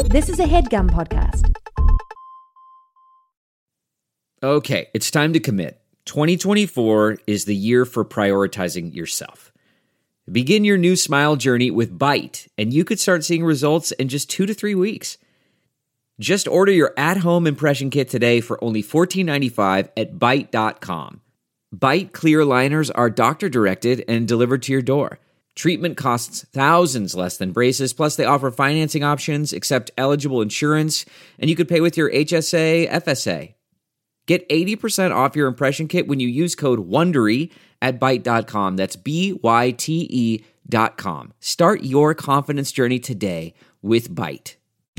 This is a HeadGum podcast. Okay, it's time to commit. 2024 is the year for prioritizing yourself. Begin your new smile journey with Byte, and you could start seeing results in just 2 to 3 weeks. Just order your at-home impression kit today for only $14.95 at Byte.com. Byte clear liners are doctor-directed and delivered to your door. Treatment costs thousands less than braces, plus they offer financing options, accept eligible insurance, and you could pay with your HSA, FSA. Get 80% off your impression kit when you use code WONDERY at Byte.com. That's BYTE.com. Start your confidence journey today with Byte.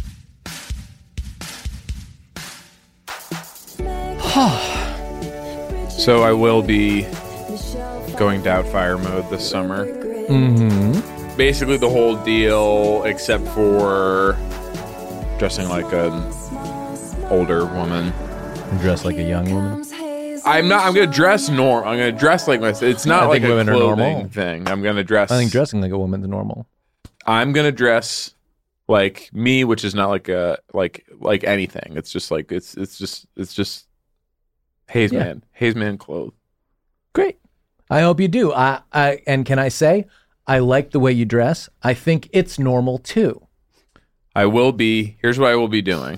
So I will be going Doubtfire mode this summer. Mm-hmm. Basically the whole deal, except for dressing like an older woman. Dressed like a young woman. I'm going to dress normal. I'm going to dress like myself. It's not like a women are clothing normal. thing. I'm going to dress. I think dressing like a woman's normal. I'm going to dress like me, which is not like a like anything. It's just like it's just Haze Man. Haze Man clothes. Great. I hope you do. And can I say, I like the way you dress. I think it's normal too. I will be. Here's what I will be doing.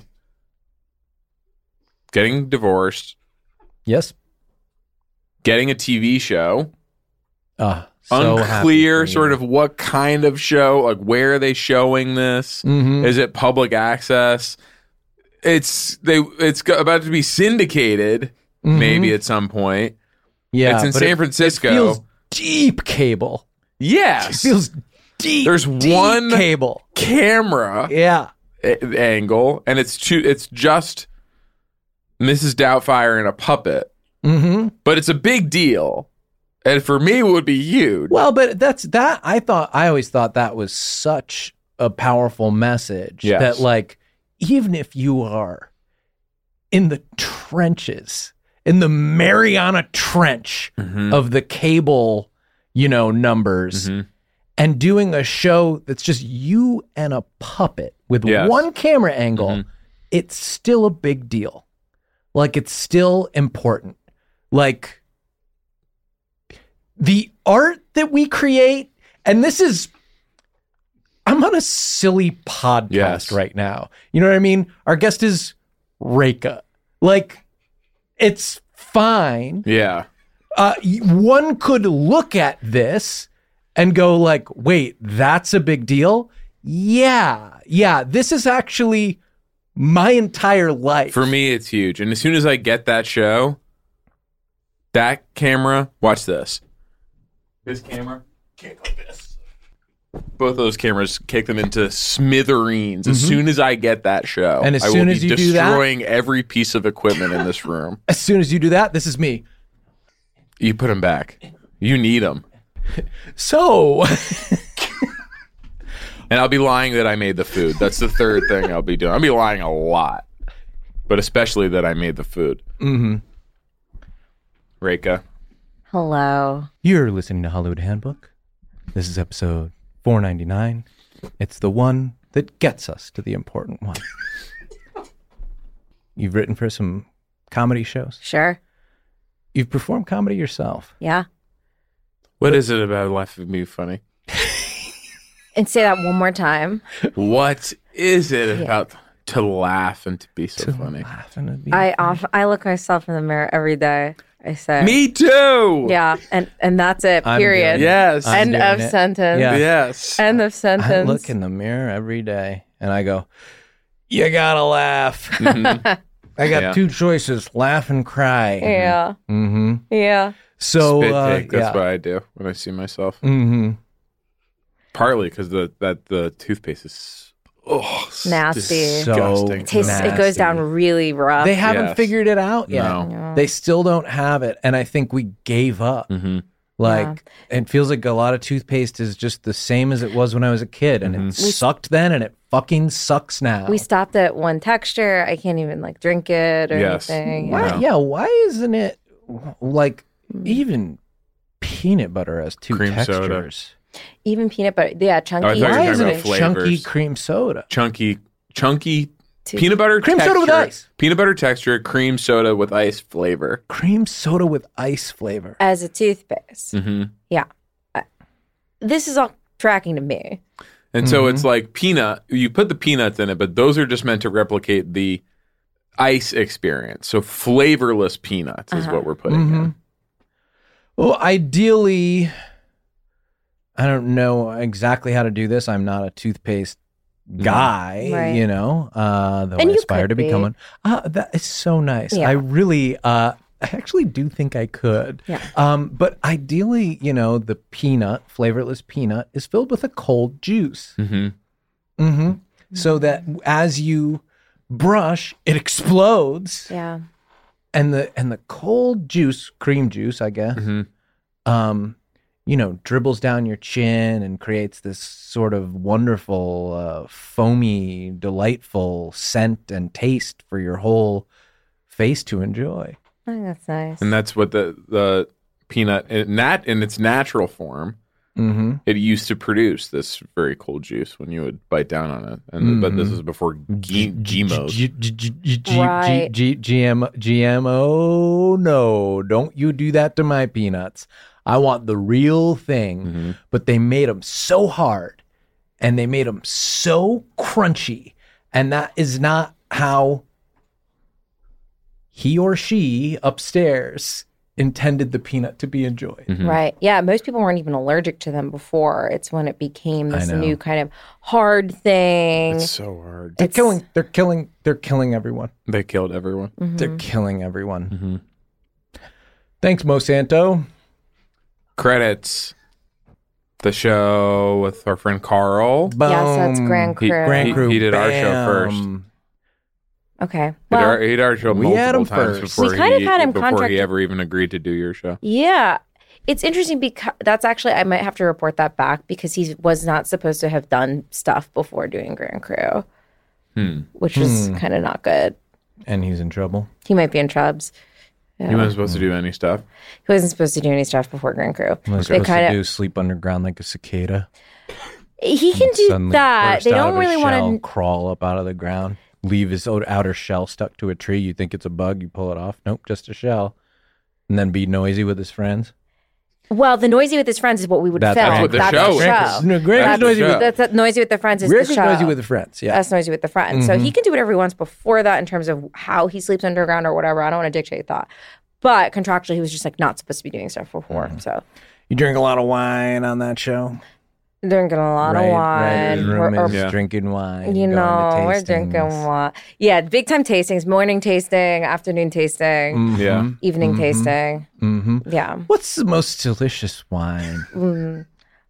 Getting divorced. Yes. Getting a TV show. So Unclear sort of what kind of show, like where are they showing this? Mm-hmm. Is it public access? It's about to be syndicated maybe at some point. Yeah. It's in San Francisco. It feels deep cable. Yes. It feels deep. There's one cable camera angle, and it's just Mrs. Doubtfire and a puppet. Mm-hmm. But it's a big deal. And for me, it would be huge. Well, but I always thought that was such a powerful message that, like, even if you are in the trenches, in the Mariana Trench of the cable, numbers, and doing a show that's just you and a puppet with one camera angle, it's still a big deal. Like, it's still important. Like, the art that we create, and I'm on a silly podcast right now. You know what I mean? Our guest is Reka. Like, it's fine. Yeah. One could look at this and go like, wait, that's a big deal? Yeah. This is actually my entire life. For me, it's huge. And as soon as I get that show, that camera, watch this. This camera, kick like this. Both of those cameras, kick them into smithereens. As soon as I get that show, and as soon as you do that, destroying every piece of equipment in this room. As soon as you do that, this is me. You put them back. You need them. So, and I'll be lying that I made the food. That's the third thing I'll be doing. I'll be lying a lot, but especially that I made the food. Mm-hmm. Reka. Hello. You're listening to Hollywood Handbook. This is episode 499. It's the one that gets us to the important one. You've written for some comedy shows? Sure. You've performed comedy yourself? Yeah. What is it about life of me funny? And say that one more time. What is it about to laugh and to be so funny? I look myself in the mirror every day. I say, me too. Yeah, and that's it. Period. Yes. End of sentence. Yeah. Yes. End of sentence. I look in the mirror every day and I go, you gotta laugh. I got two choices: laugh and cry. Yeah. Mm-hmm. Yeah. So spit take. That's what I do when I see myself. Mm-hmm. Partly because the toothpaste is nasty. Disgusting. It goes down really rough. They haven't figured it out yet. No. They still don't have it, and I think we gave up. Like, it feels like a lot of toothpaste is just the same as it was when I was a kid, and it sucked then, and it fucking sucks now. We stopped at one texture. I can't even drink it or anything. Why? Yeah, why isn't it like even peanut butter has two cream textures? Soda. Even peanut butter, chunky. Oh, Why isn't it flavors. chunky cream soda? Chunky chunky peanut butter Cream texture, soda with ice. Peanut butter texture, cream soda with ice flavor. Cream soda with ice flavor. As a toothpaste. Mm-hmm. Yeah. This is all tracking to me. And so it's like peanut. You put the peanuts in it, but those are just meant to replicate the ice experience. So flavorless peanuts is what we're putting in. Well, ideally, I don't know exactly how to do this. I'm not a toothpaste guy, Right. you know, though And I you aspire could to be. become one. That is so nice. Yeah. I really, I actually do think I could. Yeah. But ideally, you know, the peanut, flavorless peanut, is filled with a cold juice. So that as you brush, it explodes, Yeah. and the cold juice, cream juice, I guess, you know, dribbles down your chin and creates this sort of wonderful, foamy, delightful scent and taste for your whole face to enjoy. I think that's nice. And that's what the peanut, in its natural form, it used to produce this very cold juice when you would bite down on it. And but this is before GMOs. Right. GMO, no, don't you do that to my peanuts. I want the real thing. But they made them so hard and they made them so crunchy. And that is not how he or she upstairs intended the peanut to be enjoyed. Right. Yeah. Most people weren't even allergic to them before. It's when it became this new kind of hard thing. It's so hard. They're killing everyone. They killed everyone. They're killing everyone. Thanks, Monsanto. Credits. The show with our friend Carl. Boom. Yeah, so it's Grand Crew. Grand Crew. He did our show Bam. first. Okay. He Well, did our show we had multiple him times first. before We kind of had him before he contracted- ever even agreed to do your show. yeah. It's interesting because that's actually, I might have to report that back because he was not supposed to have done stuff before doing Grand Crew, which is kind of not good. And he's in trouble. He might be in trubs. He wasn't supposed to do any stuff. He wasn't supposed to do any stuff before Grand Crew. What was They supposed to kind do of, sleep underground like a cicada. he can do Suddenly that. burst They out don't of his really shell, want to. crawl up out of the ground, leave his outer shell stuck to a tree. You think it's a bug, you pull it off. Nope, just a shell. And then be noisy with his friends. Well, the noisy with his friends is what we would That's film. what the That's show the is. show. No, Greg That's is noisy the with show. That's noisy with the friends is Greg the is show. noisy with the friends. Yeah. That's noisy with the friends. So he can do whatever he wants before that in terms of how he sleeps underground or whatever. I don't want to dictate that. But contractually, he was just like not supposed to be doing stuff before. So You drink a lot of wine on that show. drinking a lot of Right, his wine. room Or- is Yeah. drinking wine. you going to know, we're drinking tastings. wine. Yeah, big time tastings, morning tasting, afternoon tasting, Yeah. evening tasting. Yeah. What's the most delicious wine?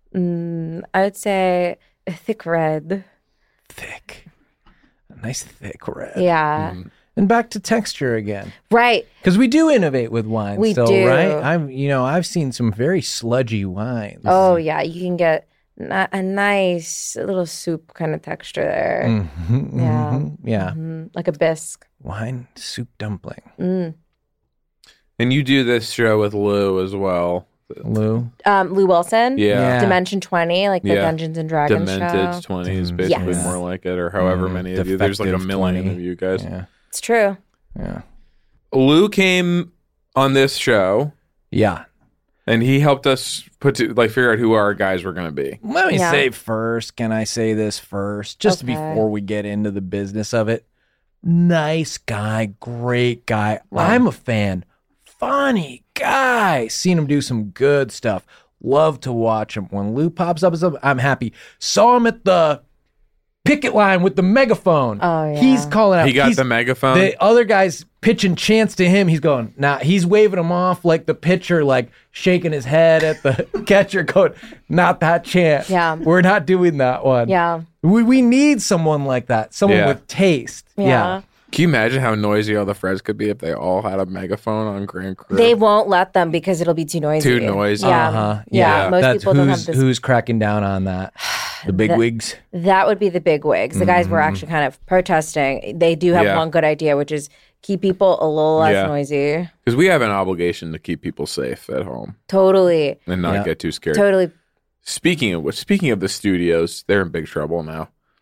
I would say a thick red. Thick. A nice thick red. Yeah. And back to texture again. Right. Because we do innovate with wine We still, do. right? I've seen some very sludgy wines. Oh, yeah. You can get a nice little soup kind of texture there. Yeah. Like a bisque. Wine soup dumpling. And you do this show with Lou as well. Lou. Lou Wilson. Yeah. Dimension 20, like the Yeah. Dungeons and Dragons Demented show. 20 is basically Yes. more like it, or however many of you. There's like a Defective million 20. of you guys. Yeah. It's true. Yeah. Lou came on this show Yeah. and he helped us figure out who our guys were going to be. Let me Yeah. say first, can I say this first? Just Okay. before we get into the business of it. Nice guy, great guy. I'm a fan. Funny guy. Seen him do some good stuff. Love to watch him. When Lou pops up, I'm happy. Saw him at the picket line with the megaphone. Oh, yeah. He's calling out. He got He's- the megaphone. The other guy's pitching chants to him. He's going, nah, he's waving him off like the pitcher, like shaking his head at the catcher, going, not that chant. Yeah. We're not doing that one. Yeah. We need someone like that, someone Yeah. with taste. Yeah. Can you imagine how noisy all the friends could be if they all had a megaphone on Grand Crew? They won't let them because it'll be too noisy. Too noisy. Yeah. Uh-huh. Yeah. Most That's people don't who's, have this. who's cracking down on that. The big wigs. That would be the big wigs. The guys were actually kind of protesting. They do have Yeah. one good idea, which is keep people a little less Yeah. noisy. Because we have an obligation to keep people safe at home Totally. and not Yeah. get too scared. Totally. Speaking of the studios, they're in big trouble now.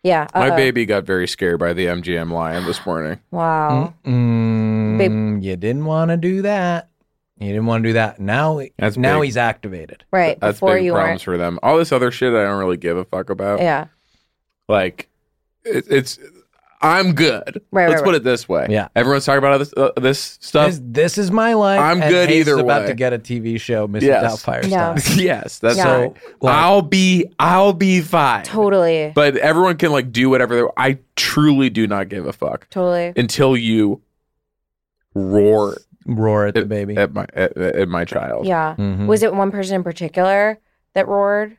Yeah. My baby got very scared by the MGM lion this morning. Wow. You didn't want to do that. You didn't want to do that. Now he's activated. Right. That's before big you problems for them. All this other shit I don't really give a fuck about. Yeah. Like, it's I'm good. Right, Let's right, put right. it this way. Yeah. Everyone's talking about this stuff. This is my life. I'm and good Hayes either is about way. to get a TV show, Mrs. Yes. Doubtfire Yeah. stuff. Yes, that's Yeah. right. Like- I'll be fine. Totally. But everyone can like do whatever. I truly do not give a fuck Totally. until you roar Roar at the baby. at my child. Yeah. Mhm. Was it one person in particular that roared?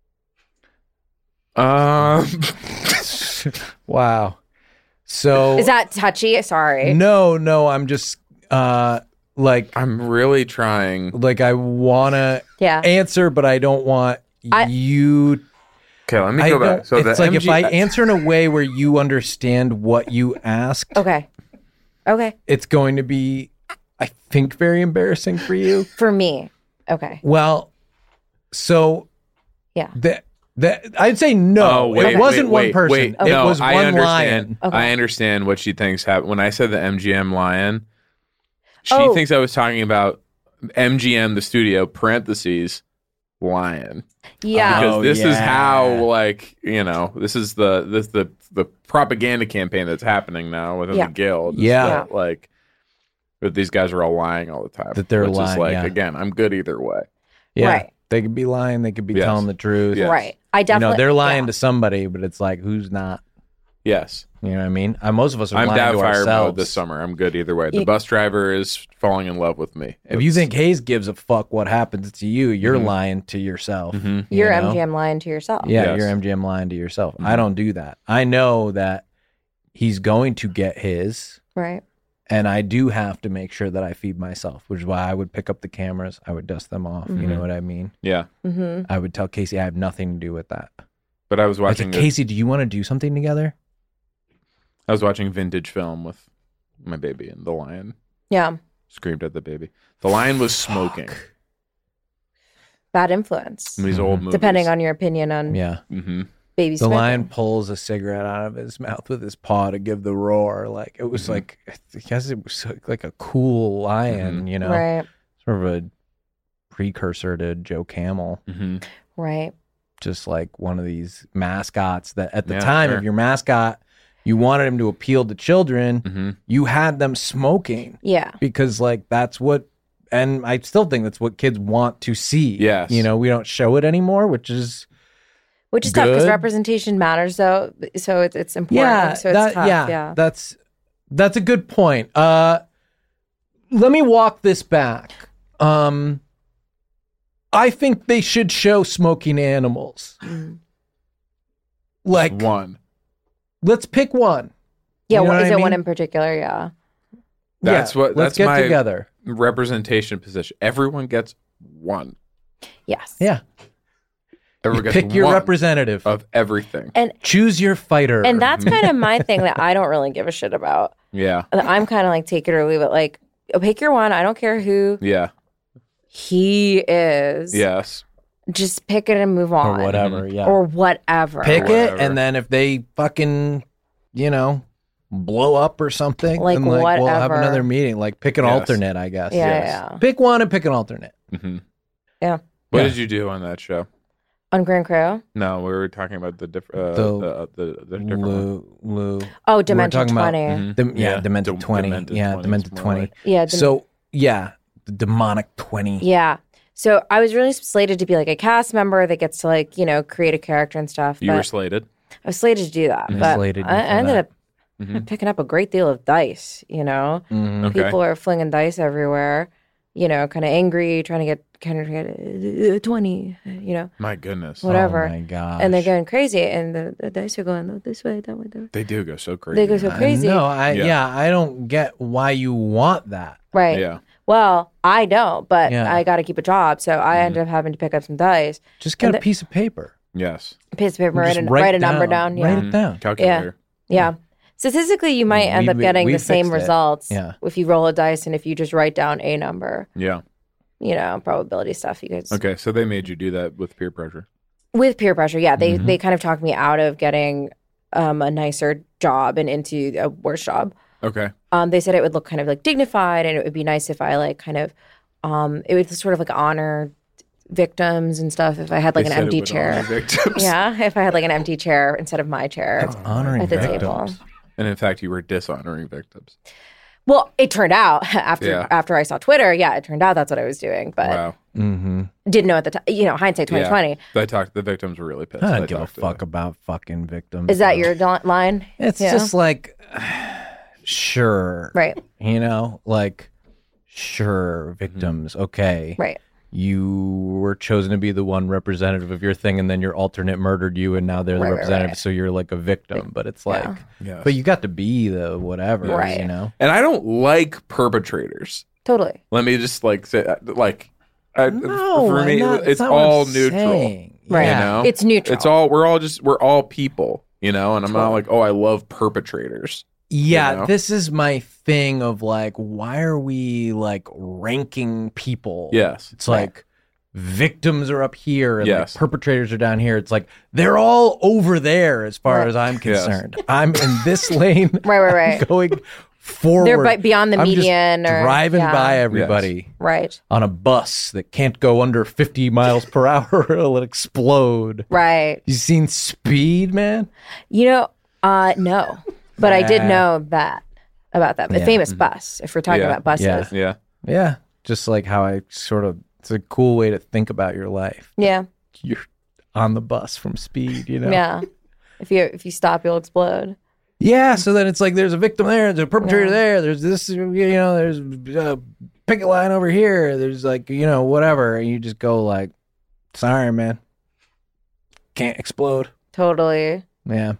Wow. So Is that touchy? Sorry. no, I'm just like I'm really trying. I wanna Yeah. answer, but I don't want you. Okay, let me I go don't- back. So it's the like if I answer in a way where you understand what you asked, Okay. Okay. it's going to be, I think, very embarrassing for you. For me. Okay. Well, so Yeah. that I'd say no. it wasn't one person. Wait, It no, was I one understand. lion. Okay. I understand what she thinks happened. When I said the MGM lion, she Oh. thinks I was talking about MGM, the studio, parentheses, lion. Yeah. Because this is yeah. how, like, this is the propaganda campaign that's happening now within Yeah. the guild. Yeah. That, like, that these guys are all lying all the time. That they're which is lying, like, yeah. again, I'm good either way. Yeah. Right. They could be lying. They could be Yes. telling the truth. Yeah. Right. I definitely. They're lying yeah. to somebody, but it's like, who's not? Yes. You know what I mean? Most of us are I'm lying to Doubtfire ourselves. mode this summer. I'm good either way. The bus driver is falling in love with me. If you think Hayes gives a fuck what happens to you, you're Mm-hmm. lying to yourself. you You're know? MGM lying to yourself. Yeah, Yes. you're MGM lying to yourself. I don't do that. I know that he's going to get his, Right. and I do have to make sure that I feed myself, which is why I would pick up the cameras. I would dust them off. You know what I mean? Yeah. Mm-hmm. I would tell Casey I have nothing to do with that. But I was I watching said, Casey, do you want to do something together? I was watching vintage film with my baby, and the lion Yeah. screamed at the baby. The lion was smoking. Bad influence. These old movies. Depending on your opinion on Yeah. Mm-hmm. baby The smoking. lion pulls a cigarette out of his mouth with his paw to give the roar. Like it was like, I guess it was like a cool lion, you know, Right. sort of a precursor to Joe Camel. Mm-hmm. Right. Just like one of these mascots that at the Yeah, time, sure. if your mascot, you wanted him to appeal to children, Mm-hmm. you had them smoking Yeah. because like that's what, and I still think that's what kids want to see. Yes. You know, we don't show it anymore, which is Which is tough because Good. representation matters, though. So it's important. So it's tough. Yeah. That's a good point. Let me walk this back. I think they should show smoking animals. Like, One. let's pick one. Yeah. You know What, what is I it one mean? in particular? Yeah. That's what. Let's That's get my together. representation position. Everyone gets one. Yes. Yeah, Everyone gets pick your one representative. of everything. Choose your fighter. And that's kind of my thing that I don't really give a shit about. Yeah. I'm kind of like take it or leave it. Like, pick your one. I don't care who Yeah. he is. Yes. Just pick it and move on. or whatever. Yeah, Or whatever. pick whatever. it, and then if they fucking, blow up or something, Like, then, we'll have whatever. another meeting. Like pick an Yes. alternate, I guess. Yeah. Yes. Yeah. Pick one and pick an alternate. Mm-hmm. Yeah. What Yeah. did you do on that show? On Grand Crew? No, we were talking about the different. The- The different one. Lou. Oh, We're Dimension talking about- 20. Mhm. Demented 20. Demented Yeah, 20 is Demented more 20. like- Yeah. So, yeah, the demonic 20. Yeah. So I was really slated to be like a cast member that gets to like, create a character and stuff. You but were slated. I was slated to do that. You But slated I for ended that. up Mhm. picking up a great deal of dice, Mhm. Okay. People are flinging dice everywhere, kind of angry, trying to get 20, My goodness. whatever. Oh my gosh. And they're going crazy. And the dice are going this way, that way, that way. They do go so crazy. They go so crazy. No, Yeah. I don't get why you want that. Right. Yeah. Well, I don't, but Yeah. I got to keep a job. So I ended up having to pick up some dice, Just get And a piece of paper. Yes. a piece of paper, Just write a number down. Yeah. Write it down. Calculator. Yeah. Statistically, you might end up getting we the same fixed it. results Yeah. if you roll a dice and if you just write down a number, Yeah. probability stuff. You guys Okay. So they made you do that with peer pressure. with peer pressure. Yeah, they kind of talked me out of getting a nicer job and into a worse job. Okay. They said it would look kind of like dignified, and it would be nice if I like kind of, it would sort of like honor victims and stuff. If I had like an empty chair, yeah. If I had like an empty chair instead of my chair honoring at the victims. table. And in fact, you were dishonoring victims. Well, it turned out after I saw Twitter, it turned out that's what I was doing, but Wow. didn't know at the time. You know, hindsight 2020. The victims were really pissed. I don't give a fuck about fucking victims. Is that your line? It's just like, sure. Right. You know, like, sure, victims, okay. Right. You were chosen to be the one representative of your thing, and then your alternate murdered you, and now they're the representative, so you're like a victim. But it's like, but you got to be the whatever, you know? And I don't like perpetrators. Totally. Let me just like say, like, No, for me, it's all neutral. Right. You know? It's neutral. It's all, we're all people, you know? And I'm not like, oh, I love perpetrators. Yeah, You know? this is my thing of like, why are we like ranking people? Yes. It's like victims are up here and Yes. like perpetrators are down here. It's like they're all over there as far as I'm concerned. I'm in this lane. Right. I'm going forward. They're beyond the I'm just median or driving by everybody Right. on a bus that can't go under 50 miles per hour or it'll explode. Right. You seen Speed, man? You know, no. But I did know that about that. A famous bus, if we're talking about buses. Yeah. Yeah. Just like how I sort of, it's a cool way to think about your life. Yeah. You're on the bus from Speed, you know? Yeah. If you stop, you'll explode. Yeah. So then it's like there's a victim there, there's a perpetrator there, there's this, you know, there's a picket line over here, there's like, you know, whatever. And you just go like, sorry, man. Can't explode. Totally. Yeah.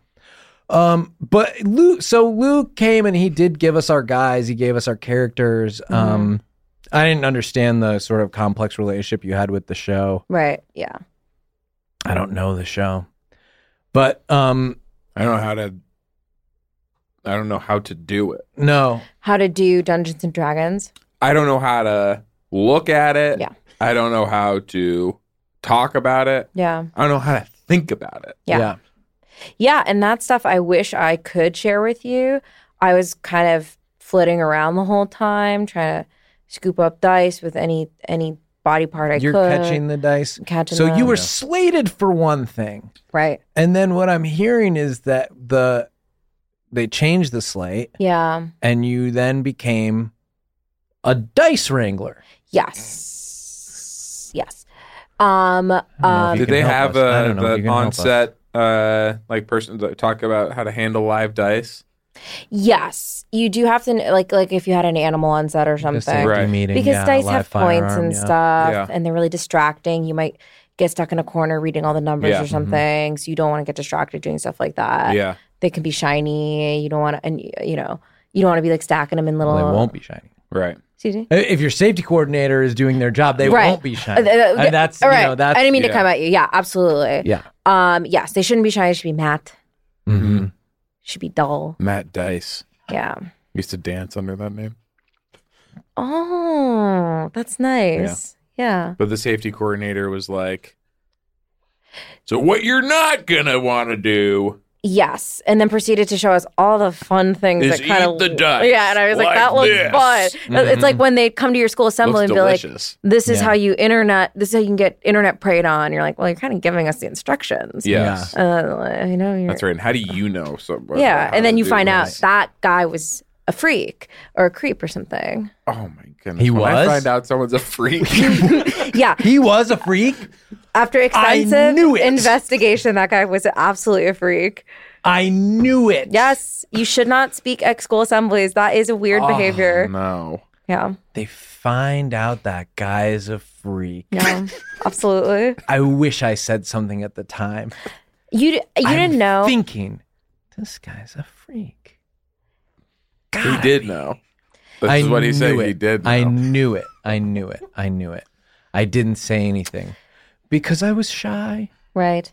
But Luke came and he did give us our guys. He gave us our characters. I didn't understand the sort of complex relationship you had with the show. Right. Yeah. I don't know the show, but I don't know how to do it. No. How to do Dungeons and Dragons? I don't know how to look at it. Yeah. I don't know how to talk about it. Yeah. I don't know how to think about it. Yeah. Yeah, and that stuff I wish I could share with you. I was kind of flitting around the whole time, trying to scoop up dice with any body part I could. You're catching the dice. Catching so them. you were slated for one thing. Right. And then what I'm hearing is that they changed the slate. Yeah. And you then became a dice wrangler. Yes. Yes. Did they have the on-set person to talk about how to handle live dice? Yes, you do have to like if you had an animal on set or something, right? Meeting, because dice have points and stuff, Yeah. and they're really distracting. You might get stuck in a corner reading all the numbers or something, so you don't want to get distracted doing stuff like that. Yeah, they can be shiny. You don't want to, and you don't want to be like stacking them in little. Well, they won't be shiny, right? Excuse me? If your safety coordinator is doing their job, they Right. won't be shiny. And that's right. You know, that's I didn't mean to come at you. Yeah, absolutely. Yeah. Yes, they shouldn't be shiny. They should be matte. Mm-hmm. Should be dull. Matt Dice. Yeah. Used to dance under that name. Oh, that's nice. Yeah. But the safety coordinator was like, so what you're not gonna want to do Yes, and then proceeded to show us all the fun things is that kind of eat the dice. Yeah, and I was like, that looks this. fun. It's like when they come to your school assembly Looks and be like, delicious. "This is how you This is how you can get internet preyed on." You're like, "Well, you're kind of giving us the instructions." Yes. You know. You're, That's right. And how do you know? yeah, and then you find out this? that guy was a freak or a creep or something. Oh my goodness! He when was? I find out someone's a freak. Yeah. He was a freak. After extensive knew it. investigation, that guy was absolutely a freak. I knew it. Yes, you should not speak at school assemblies. That is a weird behavior. No. Yeah. They find out that guy is a freak. Yeah, absolutely. I wish I said something at the time. You didn't know. Thinking, this guy's a freak. He did know. This is what he said. He did know. I knew it. I knew it. I knew it. I didn't say anything because I was shy. Right.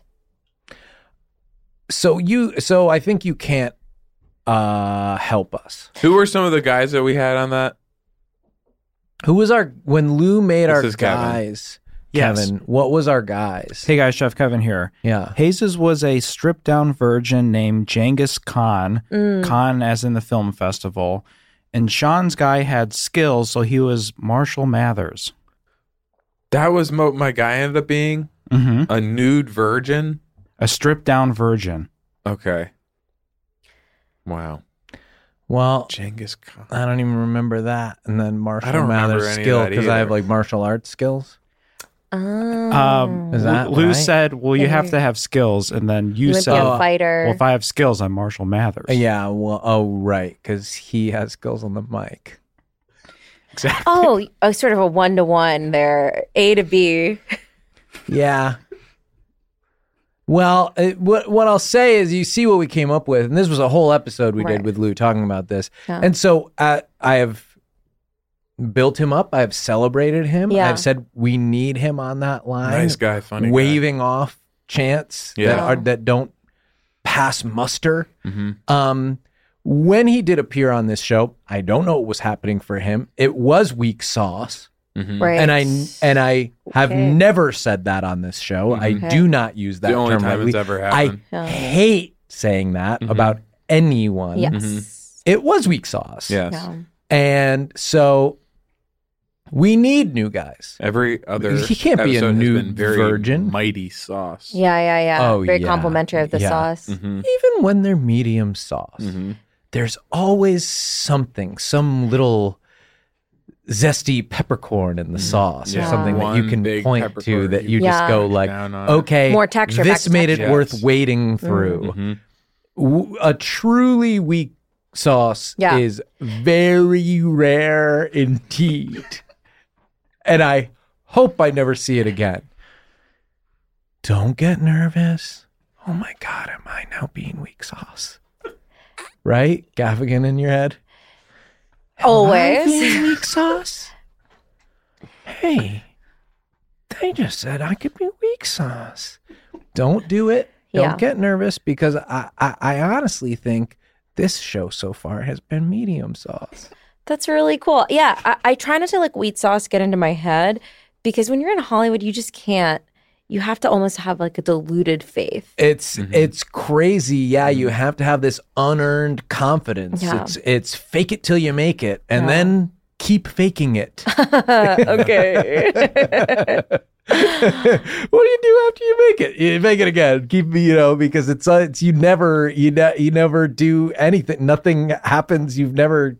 So I think you can't help us. Who were some of the guys that we had on that? Who was when Lou made This our is Kevin. guys? Yes. Kevin, what was our guys? Hey guys, Chef Kevin here. Yeah. Hayes's was a stripped down virgin named Genghis Khan, Khan as in the film festival. And Sean's guy had skills, so he was Marshall Mathers. That was my guy ended up being a nude virgin? A stripped down virgin. Okay. Wow. Well, Genghis Khan. I don't even remember that. And then I Marshall don't remember Mathers' any of skill, that because I have either. like martial arts skills. Is that Lou right? said, well, you have to have skills. And then you would said, be a fighter. well, if I have skills, I'm Marshall Mathers. Yeah, well, right, because he has skills on the mic. Exactly. Oh, sort of a 1-to-1 there, A to B. Yeah. Well, what I'll say is you see what we came up with, and this was a whole episode we did with Lou talking about this. Yeah. And so I have built him up. I've celebrated him. Yeah. I've said we need him on that line. Nice guy, funny guy. waving off chants that don't pass muster. When he did appear on this show, I don't know what was happening for him. It was weak sauce. Right. And I have never said that on this show. I do not use that The only term. time it's ever happened. I hate saying that about anyone. Yes. It was weak sauce. Yes. Yeah. And so we need new guys. Every other He can't be a episode has new been very virgin. mighty sauce. Yeah. Oh, Very yeah. complimentary of the Yeah. sauce. Even when they're medium sauce, there's always something, some little zesty peppercorn in the sauce or Yeah. something that you One can big point to peppercorn that you Yeah. just go like, Down on it. okay, More texture, back this to made it texture. worth Yes. wading through. A truly weak sauce Yeah. is very rare indeed. And I hope I never see it again. Don't get nervous. Oh my God, am I now being weak sauce? Right? Gaffigan in your head? Am I Always. being weak sauce? Hey, they just said I could be weak sauce. Don't do it. Don't Yeah. get nervous because I honestly think this show so far has been medium sauce. That's really cool. Yeah, I try not to let wheat sauce get into my head because when you're in Hollywood, you just can't. You have to almost have like a diluted faith. It's crazy. Yeah, you have to have this unearned confidence. Yeah. It's fake it till you make it, and then keep faking it. Okay. What do you do after you make it? You make it again. Keep because it's you never do anything. Nothing happens. You never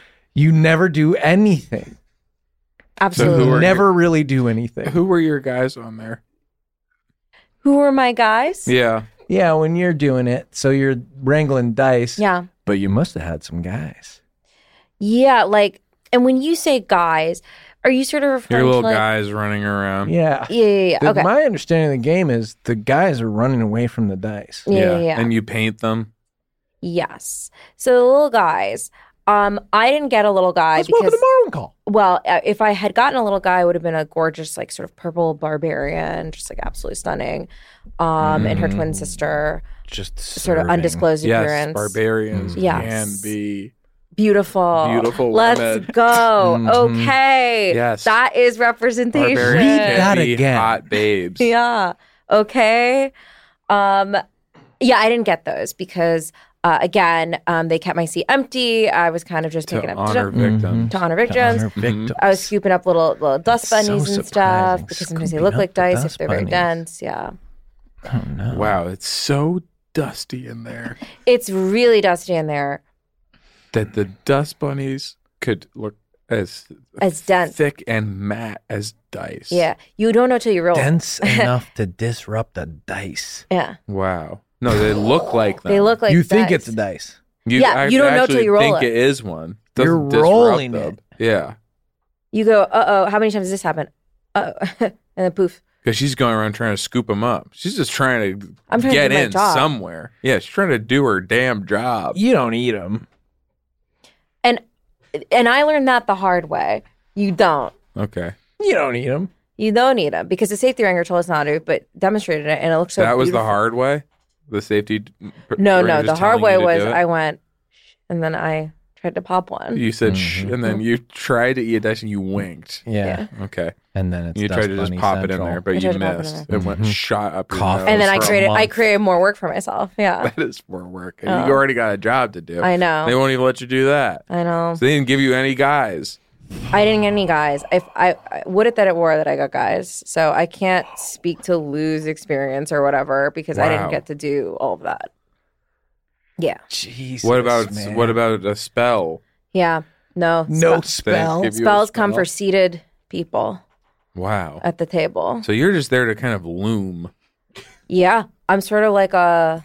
do anything. Absolutely. who are Never really do anything. Who were your guys on there? Who were my guys? Yeah. Yeah, when you're doing it, so you're wrangling dice. Yeah. But you must have had some guys. Yeah, and when you say guys, are you sort of referring Your little to like, guys running around. Yeah. Yeah. Okay. My understanding of the game is the guys are running away from the dice. Yeah. And you paint them. Yes. So the little guys. I didn't get a little guy Let's welcome because, to Marlin Call. well, if I had gotten a little guy, it would have been a gorgeous, like, sort of purple barbarian, just like absolutely stunning, and her twin sister, Just sort of serving. undisclosed Yes, appearance. barbarians Yes. can be. Beautiful. Beautiful Let's women. go. Okay. Yes. That is representation. Barbarians Read can that be again. hot babes. Yeah. Okay. Yeah, I didn't get those because again, they kept my seat empty. I was kind of just picking To up honor victims. to honor victims. Honor victims. I was scooping up little dust That's so bunnies and surprising. stuff because sometimes they Scooping look up like the dice if dust they're very bunnies. dense. Yeah. Oh, no. Wow, it's so dusty in there It's really dusty in there. that the dust bunnies could look as dense. thick and matte as dice. Yeah. You don't know till you roll. Dense enough to disrupt a dice. Yeah. Wow. No, they look like them. They look like you think dice. it's a dice. Yeah, you don't know till actually you roll think it. it is one. You're Doesn't disrupt rolling them. it. Yeah. You go, how many times does this happen? And then poof. Because she's going around trying to scoop them up. She's just trying to I'm trying to get do my in job. somewhere. Yeah, she's trying to do her damn job. You don't eat them. And I learned that the hard way. You don't. Okay. You don't eat them. You don't need them because the safety ringer told us not to, but demonstrated it, and it looks so. That was the beautiful. hard way? The safety? No, ringer the just hard telling way you to was do it? I went, and then I tried to pop one. You said and then you tried to eat a dice and you winked. Yeah. Okay. And then you tried to just pop it in there, but you missed. It went shot up your nose. And then I created more work for myself. Yeah. That is more work. And you already got a job to do. I know. They won't even let you do that. I know. So they didn't give you any guys. I didn't get any guys. If I would it that it were that I got guys. So I can't speak to Lou's experience or whatever because I didn't get to do all of that. Yeah. Jesus. What about a spell? Yeah. No spell. Spells come for seated people. Wow. At the table. So you're just there to kind of loom. Yeah. I'm sort of like a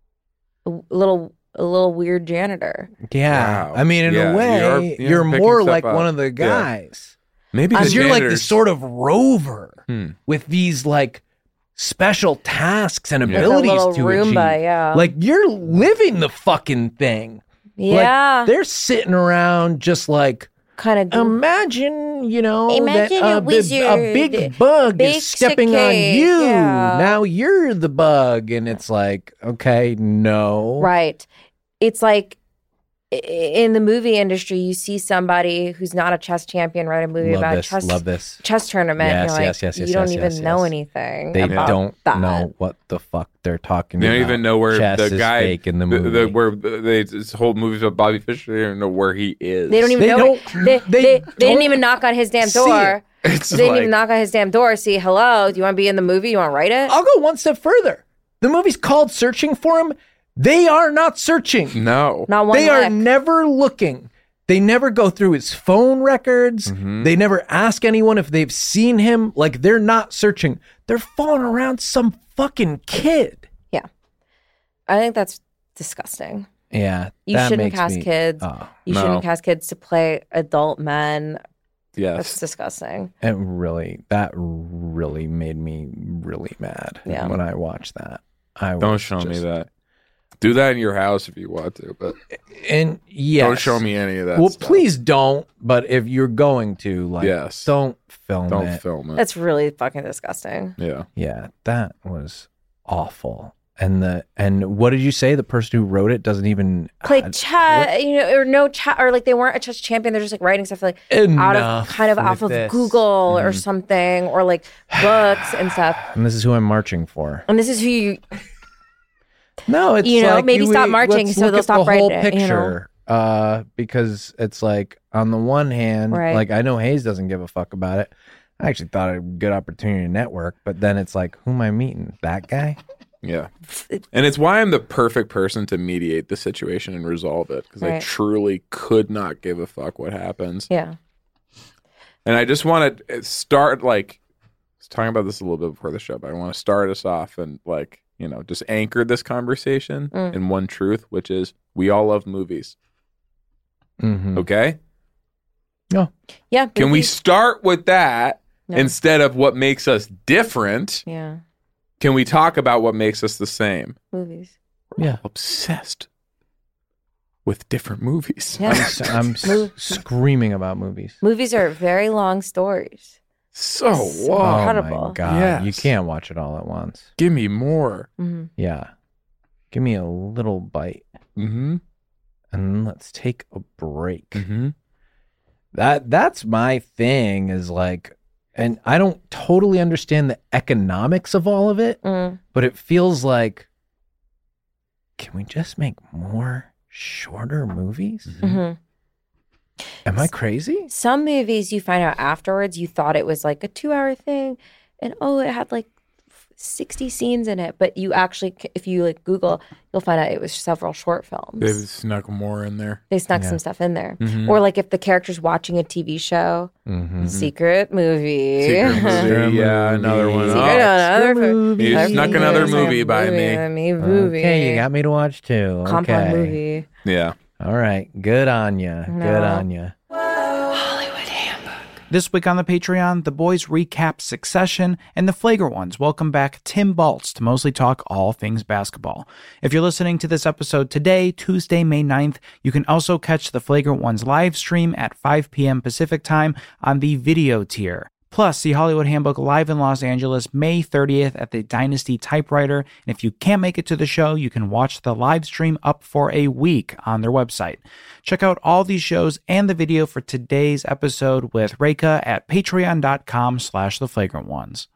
little weird janitor. Yeah. Wow. I mean, in a way, you're more like one of the guys. Yeah. Maybe because you're like this sort of rover with these like special tasks and abilities like a little to Roomba, achieve. Yeah. Like you're living the fucking thing. Yeah. Like, they're sitting around just like kind of imagine Imagine that a wizard, a big bug is stepping on you. Yeah. Now you're the bug, and it's like, okay, no. Right. It's like in the movie industry, you see somebody who's not a chess champion write a movie about chess tournament. Yes, you don't even know anything. They about don't that. know what the fuck they're talking about. They don't even know where chess the guy is fake in the movie. where this whole movie's about Bobby Fischer. They don't even know where he is. They don't even know. They didn't even knock on his damn door. They didn't even knock on his damn door. See, hello, do you want to be in the movie? You want to write it? I'll go one step further. The movie's called Searching for Him. They are not searching. No. Not one They are never looking. They never go through his phone records. They never ask anyone if they've seen him. Like, they're not searching. They're following around some fucking kid. Yeah. I think that's disgusting. Yeah. You shouldn't cast kids. You shouldn't cast kids to play adult men. Yes. That's disgusting. That really made me really mad when I watched that. Don't show me that. Do that in your house if you want to, but don't show me any of that. Well, stuff. please don't. But if you're going to, like, don't film it. Don't film it. That's really fucking disgusting. Yeah, yeah, that was awful. And what did you say? The person who wrote it doesn't even play chess, or no chat, or like they weren't a chess champion. They're just like writing stuff like off of Google or something, or like books and stuff. And this is who I'm marching for. And this is who you. No, it's like maybe stop marching so they'll stop writing it. Picture, because it's like on the one hand, like I know Hayes doesn't give a fuck about it. I actually thought it was a good opportunity to network, but then it's like, who am I meeting? That guy? Yeah, and it's why I'm the perfect person to mediate the situation and resolve it because I truly could not give a fuck what happens. Yeah, and I just want to start I was talking about this a little bit before the show, but I want to start us off and just anchor this conversation in one truth, which is we all love movies. Okay? No. Yeah. Can we start with that instead of what makes us different? Yeah. Can we talk about what makes us the same? Movies. We're all obsessed with different movies. Yeah. I'm screaming about movies. Movies are very long stories. So incredible. Oh my God. Yes. You can't watch it all at once. Give me more. Mm-hmm. Yeah. Give me a little bite. Mm-hmm. And let's take a break. Mm-hmm. That's my thing is like, and I don't totally understand the economics of all of it, but it feels like, can we just make more shorter movies? Mm-hmm. Am I crazy? Some movies you find out afterwards, you thought it was like a 2-hour thing, and it had like 60 scenes in it. But you actually, if you like Google, you'll find out it was several short films. They snuck more in there. They snuck some stuff in there. Mm-hmm. Or like if the character's watching a TV show, secret movie. Yeah, another one. Another movie. You snuck another movie by me. Okay, you got me to watch too. Compound movie. Yeah. All right. Good on you. No. Good on you. Hollywood Handbook. This week on the Patreon, the boys recap Succession, and the Flagrant Ones welcome back Tim Baltz to mostly talk all things basketball. If you're listening to this episode today, Tuesday, May 9th, you can also catch the Flagrant Ones live stream at 5 p.m. Pacific time on the video tier. Plus, see Hollywood Handbook live in Los Angeles May 30th at the Dynasty Typewriter. And if you can't make it to the show, you can watch the live stream up for a week on their website. Check out all these shows and the video for today's episode with Reka at patreon.com/theflagrantones.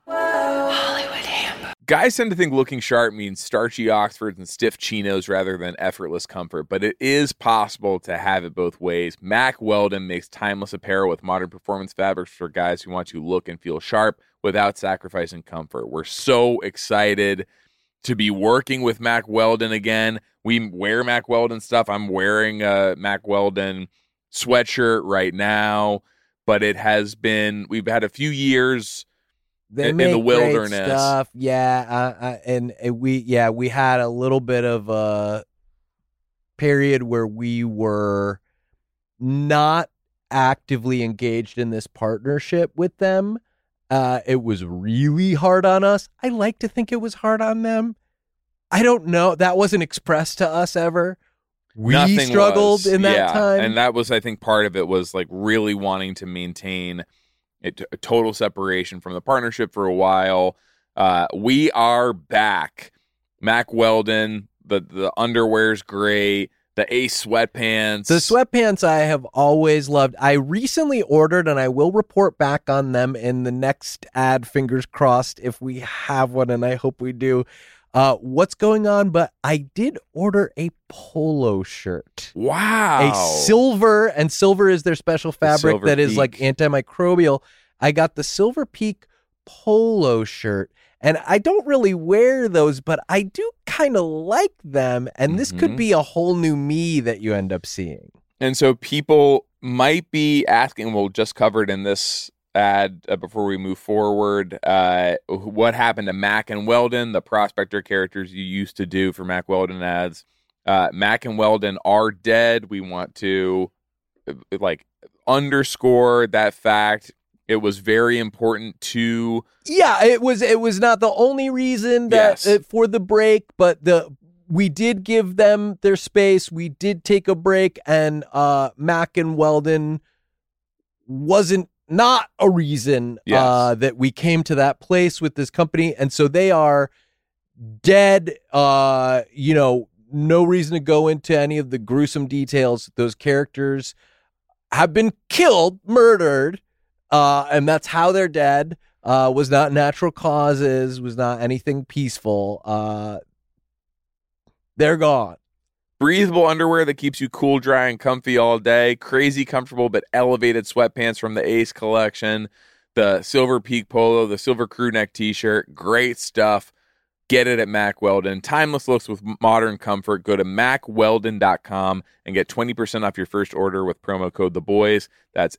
Guys tend to think looking sharp means starchy Oxfords and stiff chinos rather than effortless comfort, but it is possible to have it both ways. Mack Weldon makes timeless apparel with modern performance fabrics for guys who want to look and feel sharp without sacrificing comfort. We're so excited to be working with Mack Weldon again. We wear Mack Weldon stuff. I'm wearing a Mack Weldon sweatshirt right now, but we've had a few years in the wilderness. Great stuff. We had a little bit of a period where we were not actively engaged in this partnership with them. It was really hard on us. I like to think it was hard on them. I don't know. That wasn't expressed to us ever. We struggled in that time. And that was, I think, part of it was like really wanting to maintain a total separation from the partnership for a while. We are back. Mack Weldon, the underwear's great. The Ace sweatpants. The sweatpants I have always loved. I recently ordered, and I will report back on them in the next ad, fingers crossed, if we have one, and I hope we do. What's going on? But I did order a polo shirt. Wow. A silver, and silver is their special fabric that is like antimicrobial. I got the Silver Peak polo shirt, and I don't really wear those, but I do kind of like them, and this could be a whole new me that you end up seeing. And so people might be asking, we'll just cover it in this ad before we move forward, what happened to Mack and Weldon, the prospector characters you used to do for Mack Weldon ads. Mack and Weldon are dead. We want to underscore that fact. It was very important to... Yeah, it was not the only reason that for the break, but we did give them their space. We did take a break, and Mack and Weldon wasn't not a reason that we came to that place with this company, and so they are dead. No reason to go into any of the gruesome details. Those characters have been killed, murdered, and that's how they're dead. Was not natural causes, was not anything peaceful. They're gone. Breathable underwear that keeps you cool, dry, and comfy all day. Crazy comfortable but elevated sweatpants from the Ace collection. The Silver Peak polo, the Silver Crew Neck t-shirt. Great stuff. Get it at Mack Weldon. Timeless looks with modern comfort. Go to MackWeldon.com and get 20% off your first order with promo code THEBOYS. That's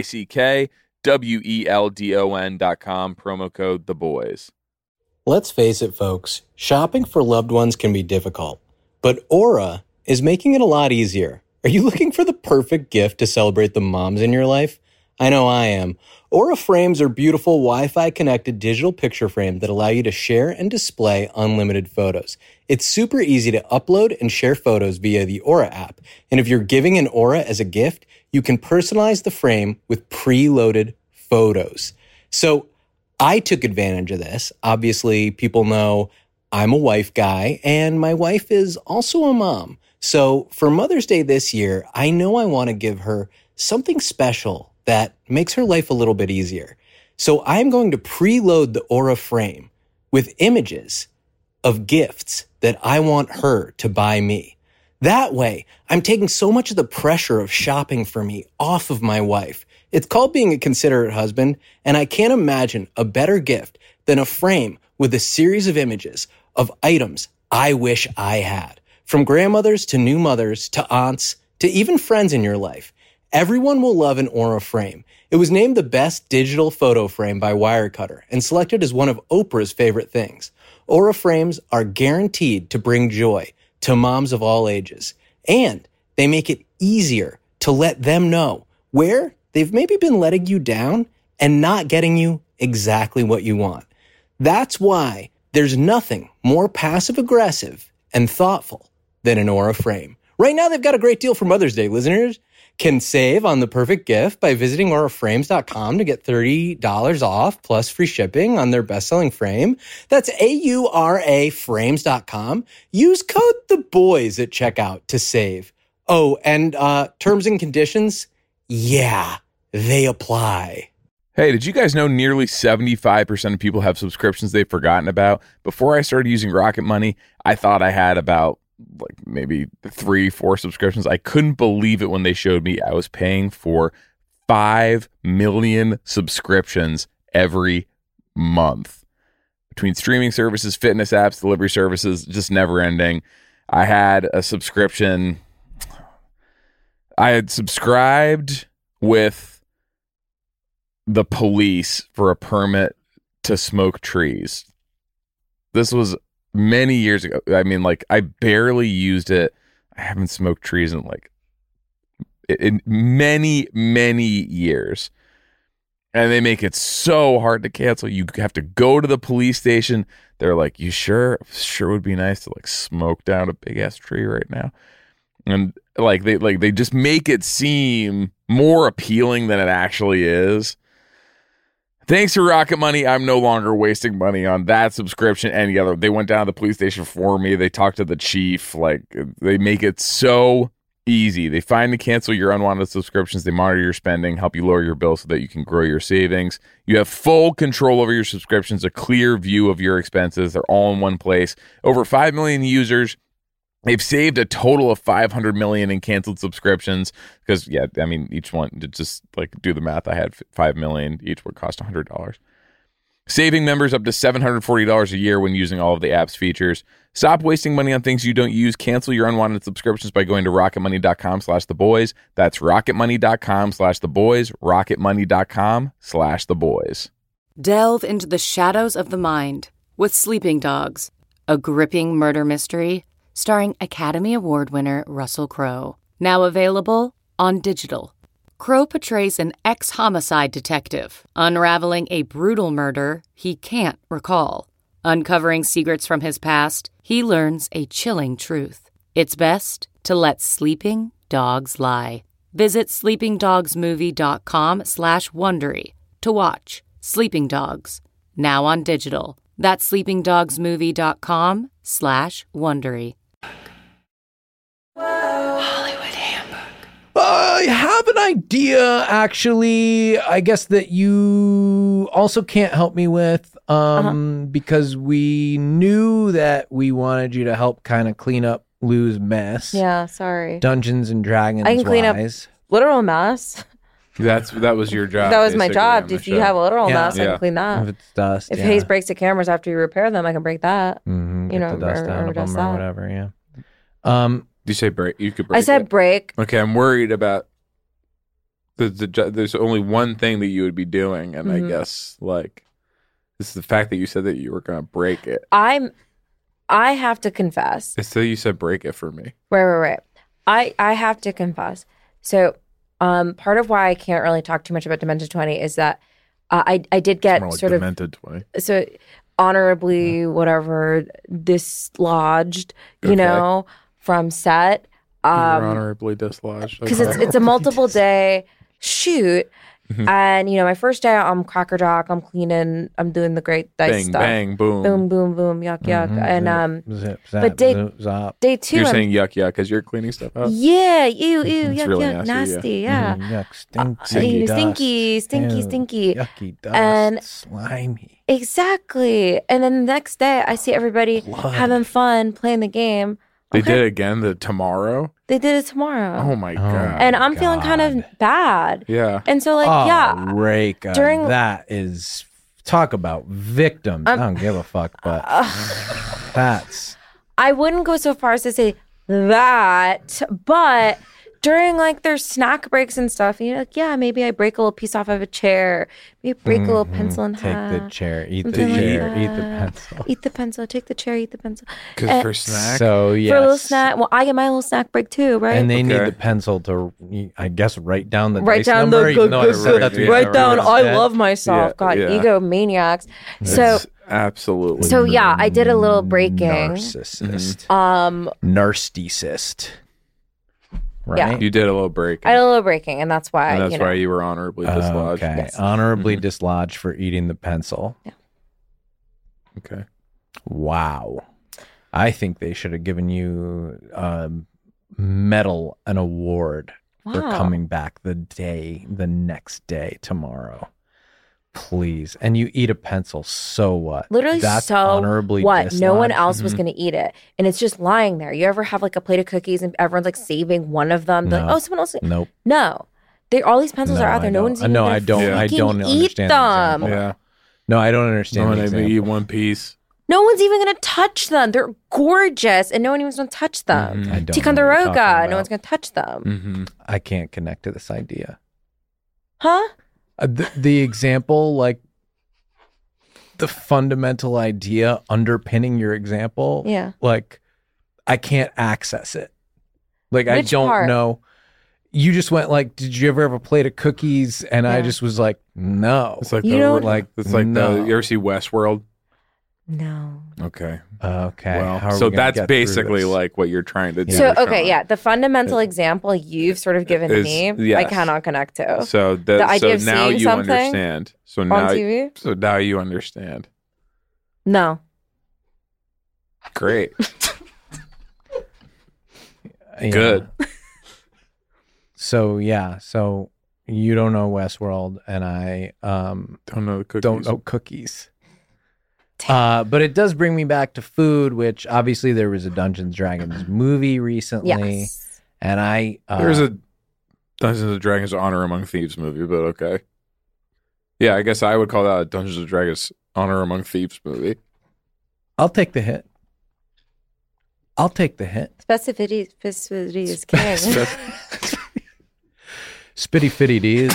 MackWeldon.com, promo code THEBOYS. Let's face it, folks. Shopping for loved ones can be difficult. But Aura is making it a lot easier. Are you looking for the perfect gift to celebrate the moms in your life? I know I am. Aura frames are beautiful Wi-Fi connected digital picture frames that allow you to share and display unlimited photos. It's super easy to upload and share photos via the Aura app. And if you're giving an Aura as a gift, you can personalize the frame with preloaded photos. So I took advantage of this. Obviously, people know I'm a wife guy, and my wife is also a mom. So for Mother's Day this year, I know I want to give her something special that makes her life a little bit easier. So I'm going to preload the Aura frame with images of gifts that I want her to buy me. That way, I'm taking so much of the pressure of shopping for me off of my wife. It's called being a considerate husband, and I can't imagine a better gift than a frame with a series of images of items I wish I had. From grandmothers to new mothers to aunts to even friends in your life. Everyone will love an Aura frame. It was named the best digital photo frame by Wirecutter and selected as one of Oprah's favorite things. Aura frames are guaranteed to bring joy to moms of all ages. And they make it easier to let them know where they've maybe been letting you down and not getting you exactly what you want. That's why there's nothing more passive-aggressive and thoughtful than an Aura frame. Right now, they've got a great deal for Mother's Day, listeners. can save on the perfect gift by visiting auraframes.com to get $30 off plus free shipping on their best-selling frame. That's AURAFrames.com. Use code THEBOYS at checkout to save. Oh, and terms and conditions, yeah, they apply. Hey, did you guys know nearly 75% of people have subscriptions they've forgotten about? Before I started using Rocket Money, I thought I had about maybe 3-4 subscriptions. I couldn't believe it when they showed me I was paying for 5 million subscriptions every month. Between streaming services, fitness apps, delivery services, just never ending. I had a subscription. I had subscribed with the police for a permit to smoke trees. This was many years ago. I mean, I barely used it. I haven't smoked trees in many, many years. And they make it so hard to cancel. You have to go to the police station. They're like, you sure? Sure would be nice to smoke down a big ass tree right now. And they just make it seem more appealing than it actually is. Thanks to Rocket Money, I'm no longer wasting money on that subscription. Any other. They went down to the police station for me. They talked to the chief. They make it so easy. They find and cancel your unwanted subscriptions. They monitor your spending, help you lower your bill so that you can grow your savings. You have full control over your subscriptions, a clear view of your expenses. They're all in one place. Over 5 million users. They've saved a total of $500 million in canceled subscriptions because, each one, to just do the math, I had 5 million. Each would cost $100. Saving members up to $740 a year when using all of the app's features. Stop wasting money on things you don't use. Cancel your unwanted subscriptions by going to rocketmoney.com/theboys. That's rocketmoney.com/theboys. rocketmoney.com/theboys. Delve into the shadows of the mind with Sleeping Dogs, a gripping murder mystery starring Academy Award winner Russell Crowe. Now available on digital. Crowe portrays an ex-homicide detective, unraveling a brutal murder he can't recall. Uncovering secrets from his past, he learns a chilling truth. It's best to let sleeping dogs lie. Visit sleepingdogsmovie.com/Wondery to watch Sleeping Dogs, now on digital. That's sleepingdogsmovie.com/Wondery. Hollywood Handbook. I have an idea, actually, I guess that you also can't help me with, because we knew that we wanted you to help kind of clean up Lou's mess. Yeah, sorry. Dungeons and Dragons I can clean up literal mess. That was your job. That was my job. If you have a literal mess, I can clean that. If it's dust. If Hayes breaks the cameras after you repair them, I can break that. Get the dust out of them or whatever, yeah. Did you say break? You could break. I said break. Okay, I'm worried about there's only one thing that you would be doing, and I guess this is the fact that you said that you were going to break it. I have to confess. So you said break it for me. Right. I have to confess. So part of why I can't really talk too much about Demented 20 is that I did get sort of Demented 20. So honorably whatever dislodged, from set. You were honorably dislodged because it's a multiple day shoot. And my first day I'm crackerjack, I'm cleaning, I'm doing the great dice stuff. Bang, boom, boom, yuck, and zip, but day 2, you're saying yuck because you're cleaning stuff up. Yeah, ew, yuck, really yuck, nasty, yeah. Yuck, stinky, dust. stinky, yucky dust, and slimy. Exactly. And then the next day, I see everybody having fun playing the game. They did it again tomorrow? They did it tomorrow. Oh, my God. And I'm feeling kind of bad. Yeah. And so, Reka, that is, talk about victims. I don't give a fuck, but that's. I wouldn't go so far as to say that, but during their snack breaks and stuff, maybe I break a little piece off of a chair, maybe break a little pencil in half. Take the chair, eat the chair, eat the pencil. Eat the pencil, take the chair, eat the pencil. Because for snack? So, yes. For a little snack, well, I get my little snack break too, right? And they need the pencil to, I guess, write down the dice number. Write down, I love myself. Egomaniacs. So, absolutely. So, I did a little breaking. Narcissist. Narcissist. right? Yeah. You did a little break. I had a little breaking, and that's why. And that's why you were honorably dislodged. Okay, Yes. honorably dislodged for eating the pencil. Yeah. Okay. Wow. I think they should have given you a medal, an award for coming back the next day, tomorrow. Please. And you eat a pencil, so what? Literally, That's so honorably what? dislodged. No one else was going to eat it, and it's just lying there. You ever have like a plate of cookies and everyone's like saving one of them? They're No. like, oh, someone else. Nope. No, all these pencils are out there. No one's even I don't eat understand them. the example. Yeah. No, I don't understand. No the one ever example. eat one piece. No one's even going to touch them. They're gorgeous, and no one even's going to touch them. I don't know what you're Ticonderoga, talking no one's about. going to touch them. Mm-hmm. I can't connect to this idea. Huh? The example, like the fundamental idea underpinning your example, Yeah. like I can't access it. Like I Which don't part? know. You just went like, did you ever have a plate of cookies? And I Yeah. just was like, no. It's like You don't- No. you ever see Westworld? No. Okay. Okay. Well, how are so we gonna that's get through basically this? like what you're trying to do. So, Sean. okay, yeah. The fundamental example you've sort of given Is- me, I yes. cannot connect to. So The idea of now seeing you something understand. So on now TV? so now you understand. No. Great. Yeah. Good. So you don't know Westworld, and I Don't know the cookies. don't know cookies. But it does bring me back to food, which obviously there was a Dungeons and Dragons movie recently, Yes. and I There's a Dungeons and Dragons Honor Among Thieves movie, but okay. Yeah, I guess I would call that a Dungeons and Dragons Honor Among Thieves movie. I'll take the hit. I'll take the hit. Specificity is king. Spitty Fitty D's.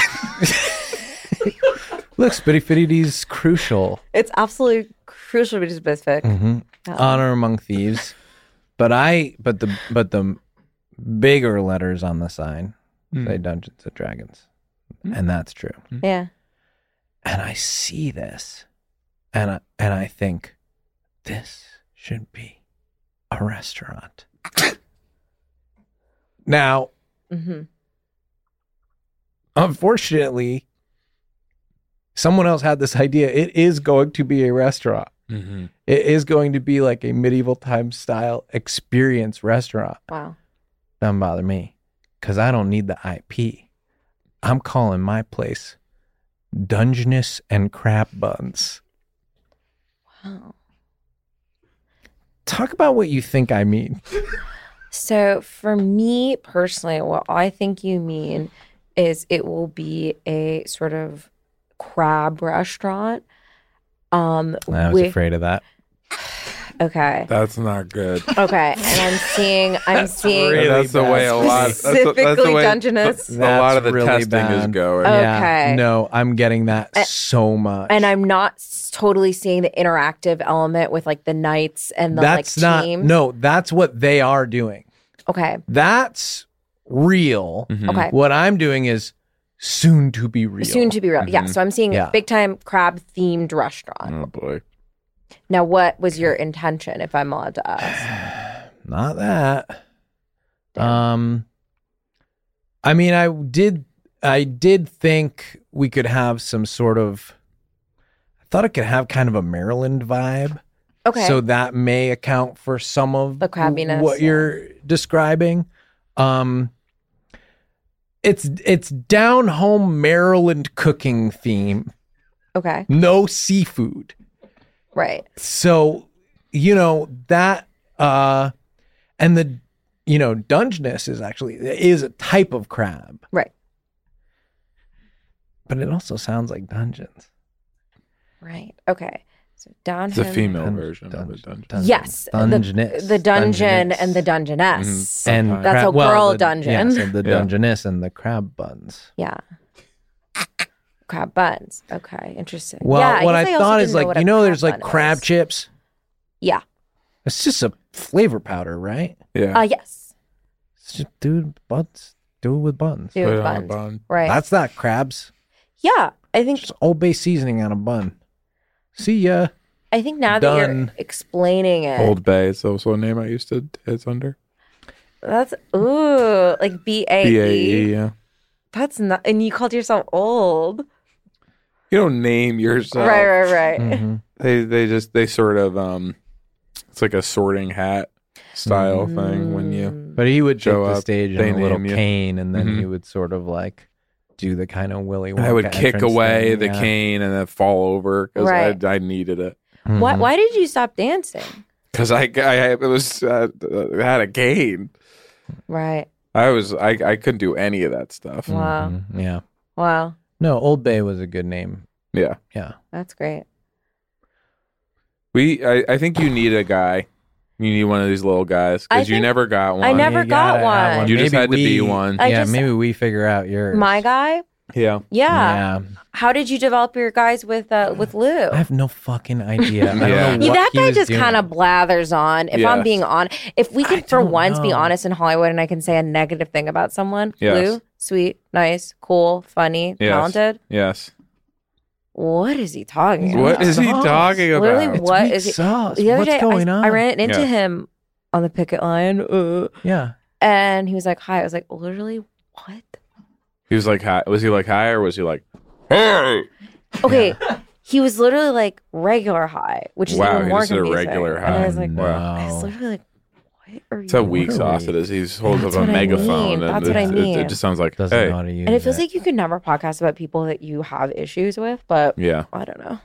Look, Spitty Fitty D's crucial. It's absolutely crucial to be specific. Honor Among Thieves. But the bigger letters on the sign say Dungeons and Dragons. And that's true. Yeah. And I see this and I think this should be a restaurant. Now, unfortunately, someone else had this idea. It is going to be a restaurant. Mm-hmm. It is going to be like a medieval time style experience restaurant. Wow. Doesn't bother me because I don't need the IP. I'm calling my place Dungeness and Crab Buns. Wow. Talk about what you think I mean. So for me personally, what I think you mean is it will be a sort of crab restaurant. I was afraid of that. Okay. That's not good. Okay. And I'm seeing really that's the way a lot. That's the Specifically way Dungeness. a lot of the That's really testing is bad. going. Okay. Yeah, no, I'm getting that so much. And I'm not totally seeing the interactive element with like the knights and the that's like not teams. no, that's what they are doing. Okay. That's real. Okay. What I'm doing is soon to be real. Soon to be real. Yeah. So I'm seeing Yeah. a big time crab themed restaurant. Oh boy. Now, what was your intention, if I'm allowed to ask? Not that. I mean, I did think we could have some sort of, I thought it could have kind of a Maryland vibe. Okay. So that may account for some of The crabbiness, what yeah. you're describing. It's down home Maryland cooking theme. Okay. No seafood. Right. So, that and the Dungeness is a type of crab. Right. But it also sounds like dungeons. Right. Okay. So down It's a home. female version of a dungeon. Yes. Dungeness. The dungeon Dungeness. and the dungeness. And That's a girl dungeon. Yeah, so the Dungeness and the crab buns. Yeah. Crab buns. Okay. Interesting. Well, yeah, what I guess also thought didn't is know like, what a there's like bun crab is. chips. Yeah. It's just a flavor powder, right? Yeah. Yes. It's just do it with buns. Do Put it it on a buns. bun. Right. That's not crabs. yeah. I think Just Old Bay seasoning on a bun. See ya. now that Done. you're explaining it. Old Bay is also a name I used to. It's under. That's like BAE. BAE, yeah. That's not, and you called yourself old. You don't name yourself. Right. Mm-hmm. They sort of it's like a sorting hat style thing when you. But he would show take the up, stage they in a little name you. cane, and then he would sort of like do the kind of Willy Wonka. I would kick entrance away thing, the yeah. cane and then fall over because Right. I needed it. Why did you stop dancing? Because I had a cane. Right. I couldn't do any of that stuff. Wow. Mhm, yeah. Wow. No, Old Bay was a good name. Yeah. Yeah. That's great. I think you need a guy. You need one of these little guys I because you think- never got one. I never You got gotta have one. You just Maybe had to be one. I Maybe we figure out yours. My guy? Yeah. Yeah. How did you develop your guys with Lou? I have no fucking idea. I don't Yeah. know Yeah, what that he guy was just doing. kind of blathers on. If I'm Yes. being honest, if we can for don't once be know. honest in Hollywood and I can say a negative thing about someone, Yes. Lou, sweet, nice, cool, funny, Yes. talented. Yes. What is he talking about? What is he sauce. talking about? Literally, It's what weak is he? sauce. The other What's day, going on? I ran into Yeah. him on the picket line, Yeah. and he was like, "Hi." I was like, "Literally, what?" He was like hi. Was he like hi or was he like hey? Okay, he was literally like regular high, which is Wow, even he more just did a confusing. regular And I high. was like, No. I was literally like, "What are you?" That's how weak What are sauce we- it is. He holds up That's a what I megaphone. mean. And That's what I mean. It just sounds like Doesn't hey. know how to use And it feels like you could never podcast about people that you have issues with, but Yeah. I don't know.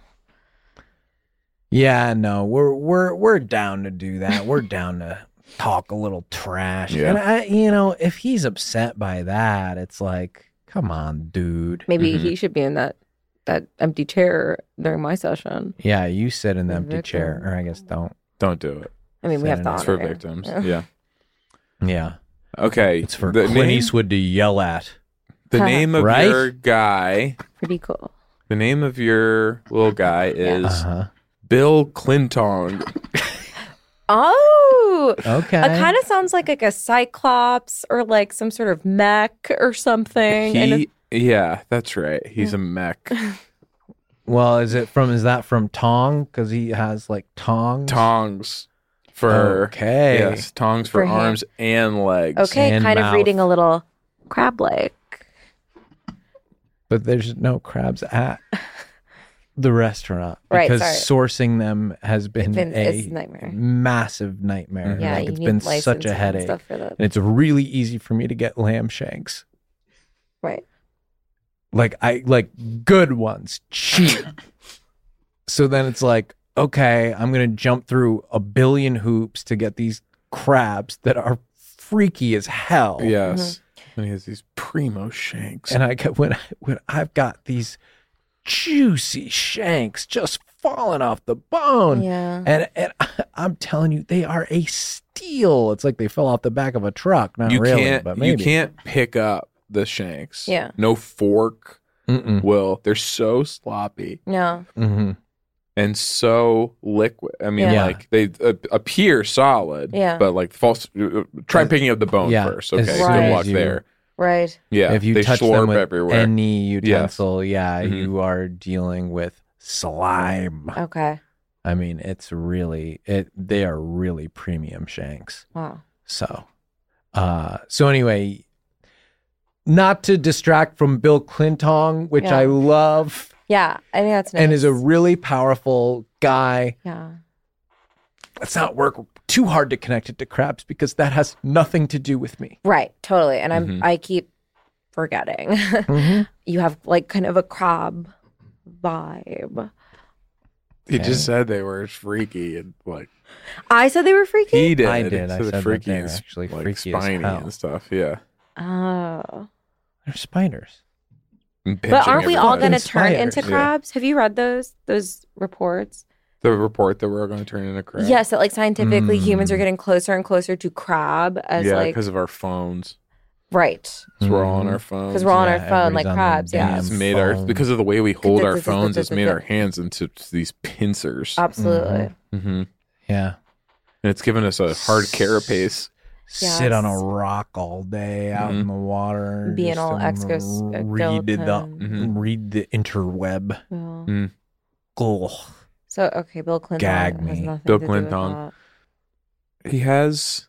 Yeah, no, we're down to do that. We're down to talk a little trash. Yeah. And if he's upset by that, it's like, come on, dude. Maybe Mm-hmm. he should be in that empty chair during my session. Yeah, you sit in the The empty chair, victim. or I guess don't. Don't do it. I mean, we have It's to It's honor for him. victims. Yeah. Yeah. Yeah, Okay. it's for the Clint name, Eastwood to yell at. the name of Right? your guy. Pretty cool. The name of your little guy is Uh-huh. Bill Clinton. Oh, Okay. it kind of sounds like a cyclops or like some sort of mech or something. And Yeah, that's right. He's a mech. Well, is that from Tong? Because he has like tongs. Tongs for Okay. yes, tongs for For hand. arms and legs. okay, And kind mouth. of reading a little crab-like. But there's no crabs at the restaurant Right, because sorry. sourcing them has been It's a a nightmare. massive nightmare. Yeah, Like, you it's need been such licensing a and headache. stuff for that. And it's really easy for me to get lamb shanks. Right. Like good ones, cheap. So then it's like, okay, I'm gonna jump through a billion hoops to get these crabs that are freaky as hell. Yes. And he has these primo shanks. And I get when I've got these juicy shanks just falling off the bone. Yeah. And I'm telling you, they are a steal. It's like they fell off the back of a truck. Not you really, can't but maybe. you can't pick up the shanks. Yeah. No fork Mm-mm. will. They're so sloppy No. Mm-hmm. and so liquid. I mean, Yeah. like they appear solid. Yeah. But like false. Try picking up the bone Yeah, first. Okay. as Good soon luck as you- there. Right. Yeah. If you they touch slurp them with everywhere. any utensil, Mhm. you are dealing with slime. Okay. I mean, it's really they are really premium shanks. Wow. So anyway, not to distract from Bill Clinton, which Yeah. I love Yeah. I think that's nice. and is a really powerful guy. yeah. Let's not work too hard to connect it to crabs because that has nothing to do with me. Right. Totally. And Mhm. I keep forgetting. Mm-hmm. You have like kind of a crab vibe. He just said they were freaky and like I said they were freaky. he did. I did. He I said said that freaky they were and actually like freaky as spiny hell. and stuff. Yeah. Oh. They're spiders. And But pinching aren't we all everybody. going to turn Spiders. into Yeah. crabs? Have you read those reports? The report that we're going to turn into crab. Yes, that like scientifically humans are getting closer and closer to crab as Yeah, like because of our phones. right. 'Cause we're all on our phones. Because we're on our Yeah, phone like everybody's on crabs. their Yeah. damn It's made our phone. because of the way we hold our This is phones. It's made our the- hands into these pincers, Absolutely. hmm Yeah. and it's given us a hard carapace. Sit on a Yes. rock all day out in the water. Being just all to read exoskeleton. read the interweb. Yeah. Ugh. So okay, Bill Clinton Gag has me. nothing Bill to do with Clinton. that. He has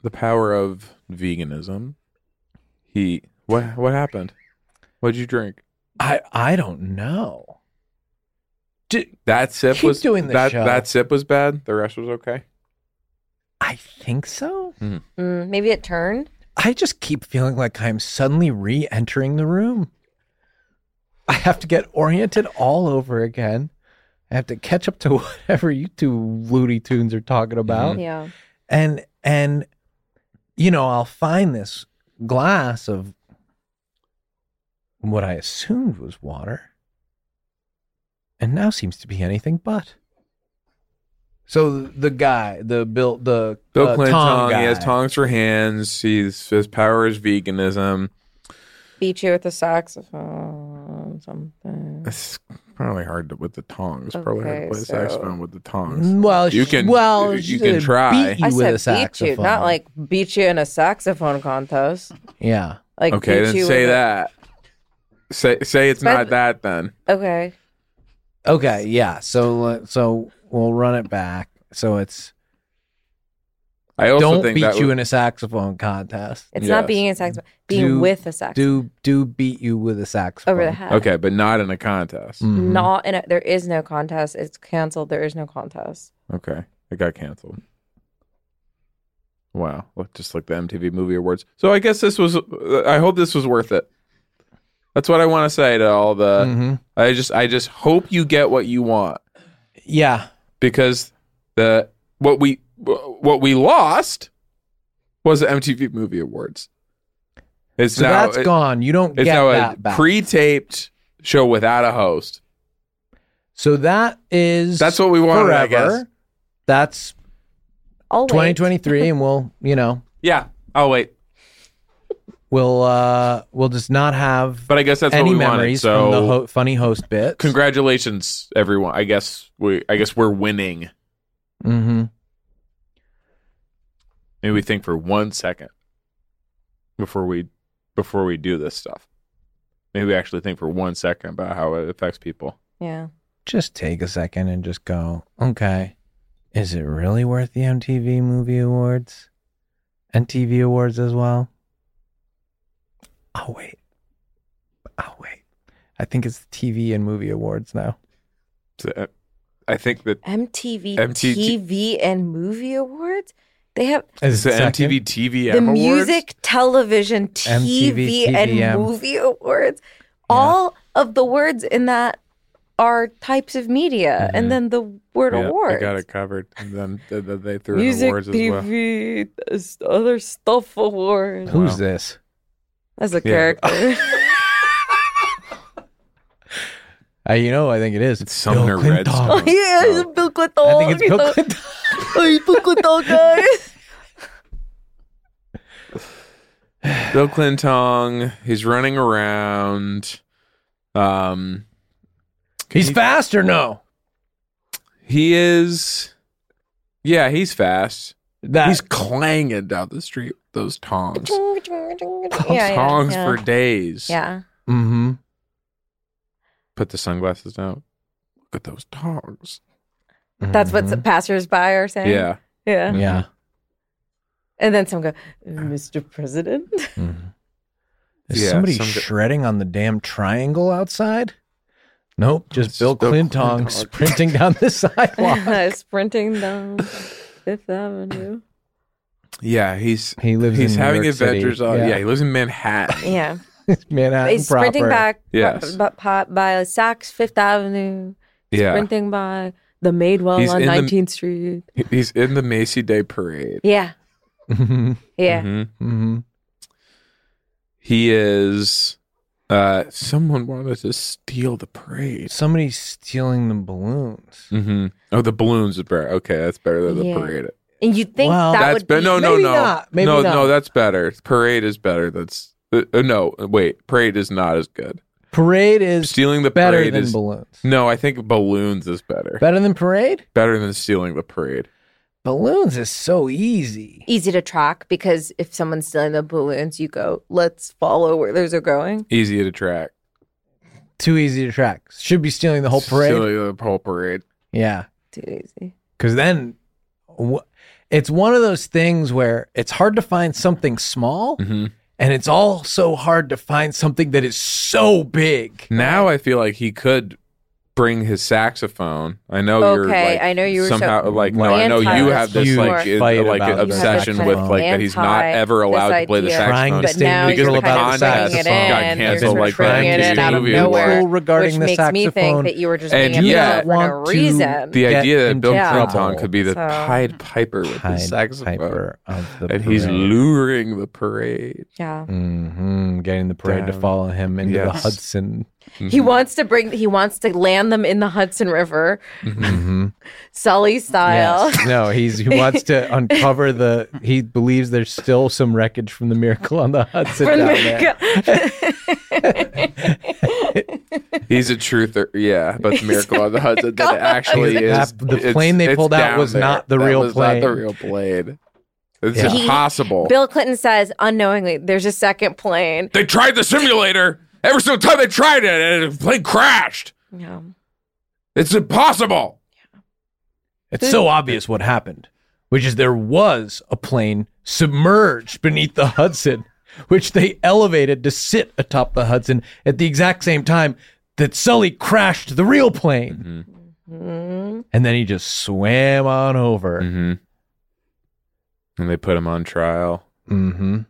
the power of veganism. What happened? What'd you drink? I don't know. That sip was doing the show. That sip was bad. The rest was okay. I think so. Maybe it turned. I just keep feeling like I'm suddenly re-entering the room. I have to get oriented all over again. I have to catch up to whatever you two Looney Tunes are talking about. Yeah. And I'll find this glass of what I assumed was water, and now seems to be anything but. So the guy, Bill Clinton, Tong guy. He has tongs for hands. His power is veganism. Beat you with a saxophone, something. It's probably hard with the tongs. Okay, Probably hard to play the saxophone with the tongs. Well, you can try. Beat you I with a said beat you, saxophone. not like beat you in a saxophone contest. Yeah. Like Okay, beat then you say with that. Say it's not that then. Okay. Okay. Yeah. So we'll run it back. So it's I also don't think beat that you in a saxophone contest. It's not Yes. being a saxophone, being with a saxophone. Do beat you with a saxophone Over the head. Okay, but not in a contest. Mhm. Not in a, there is no contest. It's canceled. There is no contest. Okay, it got canceled. Wow, just like the MTV Movie Awards. So I guess this was. I hope this was worth it. That's what I want to say to all the. Mhm. I just hope you get what you want, Yeah. because what we lost was the MTV Movie Awards. It's So now that's gone. You don't It's get now that a back. pre-taped show without a host. So that's what we wanted, forever. I guess. That's Always. 2023, and we'll Yeah. Oh wait, we'll just not have but I guess that's any what we wanted. memories So from the funny host bits. congratulations, everyone. I guess we're winning. Mm-hmm. Maybe we think for 1 second before we do this stuff. Maybe we actually think for 1 second about how it affects people. Yeah. Just take a second and just go, okay, is it really worth the MTV Movie Awards and TV Awards as well? I'll wait. I think it's the TV and Movie Awards now. So, I think that MTV TV and Movie Awards? They have it's the MTV TVM the Awards? Music, Television, TV, and TVM. Movie Awards. All of the words in that are types of media, and then the word awards. I got it covered. And then they threw in Music, awards as well. TV, other stuff awards. Who's this? As a character. I think it is. It's Sumner Bill Redstone. Clinton. Yeah, it's Bill Clinton. I think it's Bill Clinton. Oh, Bill Clinton, guys. Bill Clinton, he's running around. He's fast or no? He is. Yeah, he's fast. That He's clanging down the street with those tongs. Yeah, Tongs yeah. for days. Yeah. Mm-hmm. Put the sunglasses down. Look at those tongs. That's what the passersby are saying. Yeah. Yeah. Yeah. And then some go, Mr. President. Is Yeah, somebody some- shredding on the damn triangle outside? Nope, just It's Bill just Bill Clinton Clinton. sprinting down the sidewalk. Sprinting down Fifth Avenue. Yeah, He lives he's in having New York City. adventures on. Yeah, he lives in Manhattan. Yeah. Manhattan He's sprinting proper. back Yes. by Saks Fifth Avenue. Yeah. Sprinting by the Madewell He's on in the- 19th Street. He's in the Macy Day Parade. Yeah. Mhm, Yeah. Mhm. mhm. He is. Someone wanted to steal the parade. Somebody's stealing the balloons. Mm-hmm. Oh, the balloons is better. Okay, that's better than the Yeah. parade. And you'd think Well, that That's would better. be... No, Maybe no. not. Maybe no, not. no, that's better. Parade is better. That's no. Wait, parade is not as good. Parade is Stealing the better parade than is balloons. no. I think balloons is better. Better than parade? Better than stealing the parade. Balloons is so easy. easy to track because if someone's stealing the balloons, you go, let's follow where those are going. Easy to track. Too easy to track. Should be stealing the whole parade. Stealing the whole parade. Yeah. Too easy. Because then it's one of those things where it's hard to find something small, and it's also hard to find something that is so big. Now I feel like he could bring his saxophone. I know you're like, I know you were somehow so like no, I know you have this obsession with like that he's not ever allowed to play the saxophone to stay because the contest got canceled like that out of movie nowhere regarding which the makes me think that you were just being upset for no reason. The idea that Bill trouble. Clinton could be the Pied Piper with the saxophone, of the and he's luring the parade. Yeah, getting the parade to follow him into the Hudson. He wants to land them in the Hudson River, Sully style. Yes. No, he wants to uncover he believes there's still some wreckage from the Miracle on the Hudson down there. He's a truther, but the Miracle on the Hudson that actually is the plane they pulled out was not the real plane. Not the real plane. It's impossible. Bill Clinton says unknowingly, "There's a second plane." They tried the simulator. Every single time they tried it, and the plane crashed. Yeah. It's impossible. Yeah. It's so obvious what happened, which is there was a plane submerged beneath the Hudson, which they elevated to sit atop the Hudson at the exact same time that Sully crashed the real plane. And then he just swam on over. And they put him on trial. And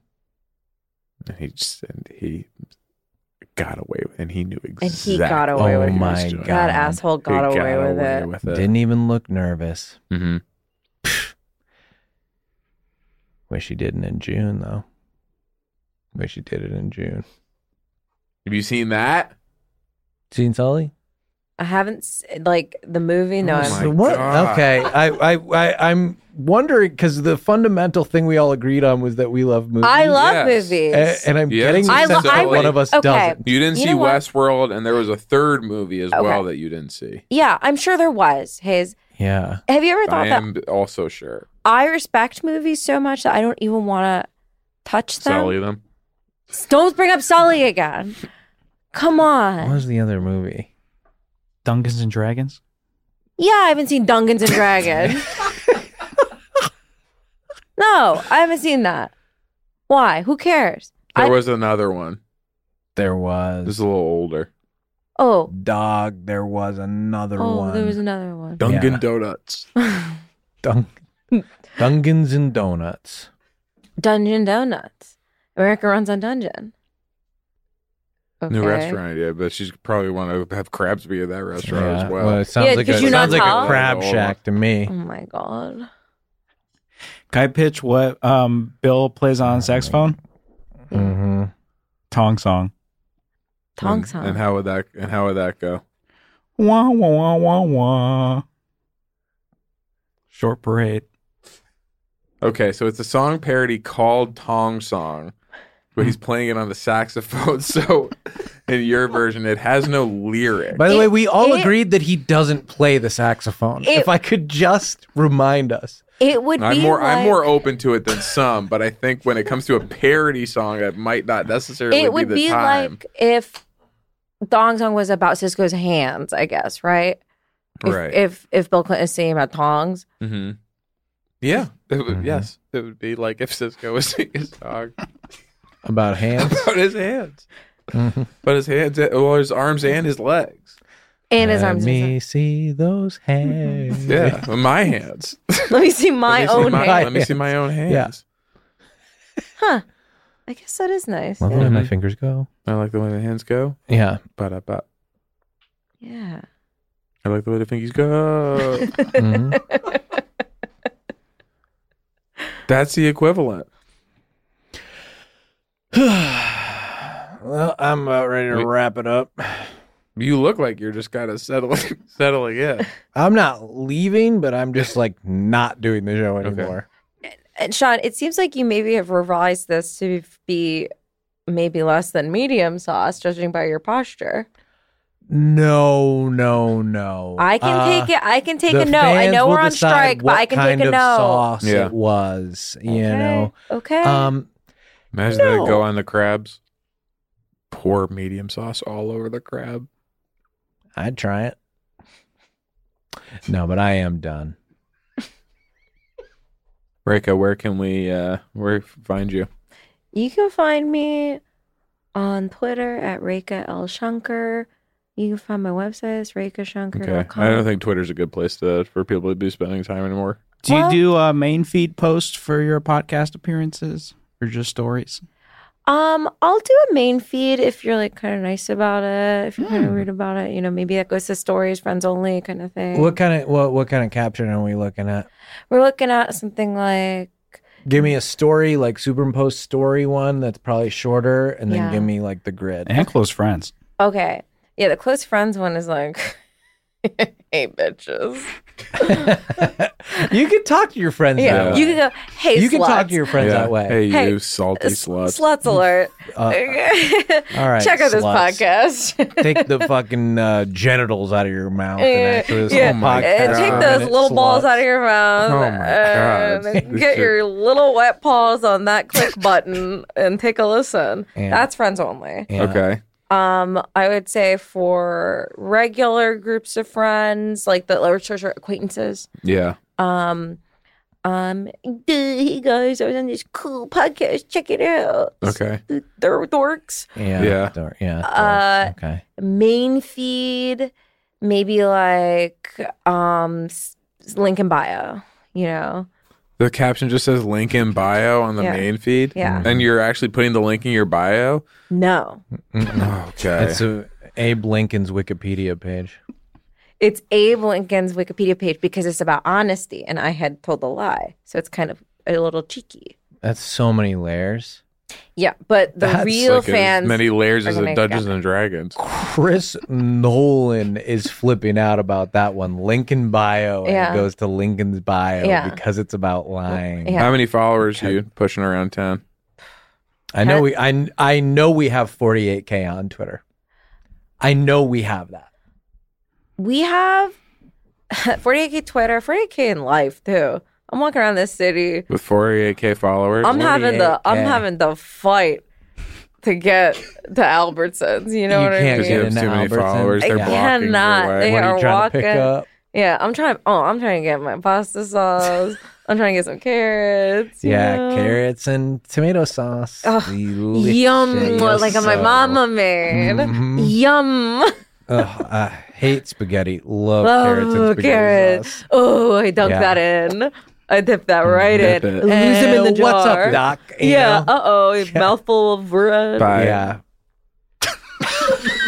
he got away with it, and he knew exactly. And he got away with it. Oh my God. That asshole got away with it. Didn't even look nervous. Wish he didn't in June, though. Wish he did it in June. Have you seen that? Seen Sully? I haven't, like, the movie. No, what? Okay, I'm wondering because the fundamental thing we all agreed on was that we love movies. I love movies, and I'm getting the sense that one of us doesn't. You didn't see Westworld, and there was a third movie as well that you didn't see. Yeah, I'm sure there was. Yeah. Have you ever thought that? I am also sure. I respect movies so much that I don't even want to touch them. Sully them. Don't bring up Sully again. Come on. What was the other movie? Dungeons and Dragons? Yeah, I haven't seen Dungeons and Dragons. No, I haven't seen that. Why? Who cares? There was another one. There was. This is a little older. Oh. Dog, there was another one. Oh, there was another one. Dunkin' Donuts. Dungeons and Donuts. Dungeon Donuts. America runs on Dungeon. Okay. New restaurant idea, but she's probably want to have crabs be at that restaurant as well. It sounds like a crab shack to me. Oh my God. Can I pitch what Bill plays on saxophone? Tong song. Tong song. And how would that go? Wah wah wah wah wah. Short parade. Okay, so it's a song parody called Tong Song, but he's playing it on the saxophone. So in your version, it has no lyric. By the way, we all agreed that he doesn't play the saxophone. If I could just remind us. It would be I'm more open to it than some, but I think when it comes to a parody song, that might not necessarily be the time. It would be like if Thong Song was about Cisco's hands, I guess, right? If Bill Clinton is singing about tongs. Yeah. Yes. It would be like if Cisco was singing a song. About hands? About his hands. But his hands, his arms and his legs. And his arms. Let me see those hands. Yeah, my hands. Let me see my own hands. Let me see my own hands. Yeah. Huh. I guess that is nice. Love the way my fingers go. I like the way the hands go. Yeah. Yeah. I like the way the fingers go. That's the equivalent. Well, I'm about ready to wrap it up. You look like you're just kind of settling in. I'm not leaving, but I'm just like not doing the show anymore. Okay. And Sean, it seems like you maybe have revised this to be maybe less than medium sauce, judging by your posture. No. I can take it. I can take a no. I know we're on strike, but I can take a no. Sauce it was, you know. Okay. Imagine that go on the crabs. Pour medium sauce all over the crab. I'd try it. No, but I am done. Reka, where can we find you? You can find me on Twitter at Reka L. Shunker. You can find my website, it's rekashunker.com. Okay. I don't think Twitter's a good place for people to be spending time anymore. Do you do a main feed post for your podcast appearances or just stories? I'll do a main feed if you're like kind of nice about it, if you're kind of rude about it. You know, maybe that goes to stories, friends only kind of thing. What kind of caption are we looking at? We're looking at something like, give me a story, like superimposed story one that's probably shorter, and then give me like the grid. And close friends. Okay. Yeah, the close friends one is like, hey, bitches. You can talk to your friends that way. You can go, hey, you sluts. can talk to your friends that way. Hey, you salty sluts. Sluts alert. All right. Check out this sluts. podcast. Take the fucking genitals out of your mouth and actually listen to the podcast. Take those little balls out of your mouth. Oh my God. Get your little wet paws on that click button and take a listen. Yeah. That's friends only. Yeah. Okay. I would say for regular groups of friends, like the literature acquaintances. Yeah. Hey guys, I was on this cool podcast. Check it out. Okay. They're dorks. Yeah. Okay. Main feed, maybe like link in bio. You know. The caption just says link in bio on the main feed? Yeah. And you're actually putting the link in your bio? No. Okay. It's Abe Lincoln's Wikipedia page. It's Abe Lincoln's Wikipedia page because it's about honesty, and I had told a lie. So it's kind of a little cheeky. That's so many layers. Yeah, but the real fans... as many layers as are a gonna Dungeons get and Dragons. Chris Nolan is flipping out about that one. Lincoln bio, and it goes to Lincoln's bio because it's about lying. Yeah. How many followers are you pushing around 10? I know we have 48K on Twitter. I know we have that. We have 48K Twitter, 48K in life too. I'm walking around this city With 48K followers? I'm having the fight to get to Albertsons. You know what I mean? Because you have too many followers. They're blocking cannot. your way. They What are are you trying walking. to pick up? Yeah, I'm trying to get my pasta sauce. I'm trying to get some carrots. you know? Carrots and tomato sauce. Yum, like my mama made. Yum. I hate spaghetti. Love carrots and spaghetti carrots. sauce. Oh, I dunk that in. I dip that right Dip in. it. Lose him in the jar. What's up, Doc? You know? Mouthful of bread. Bye. Yeah.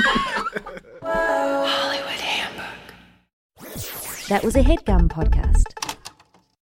That was a HeadGum podcast.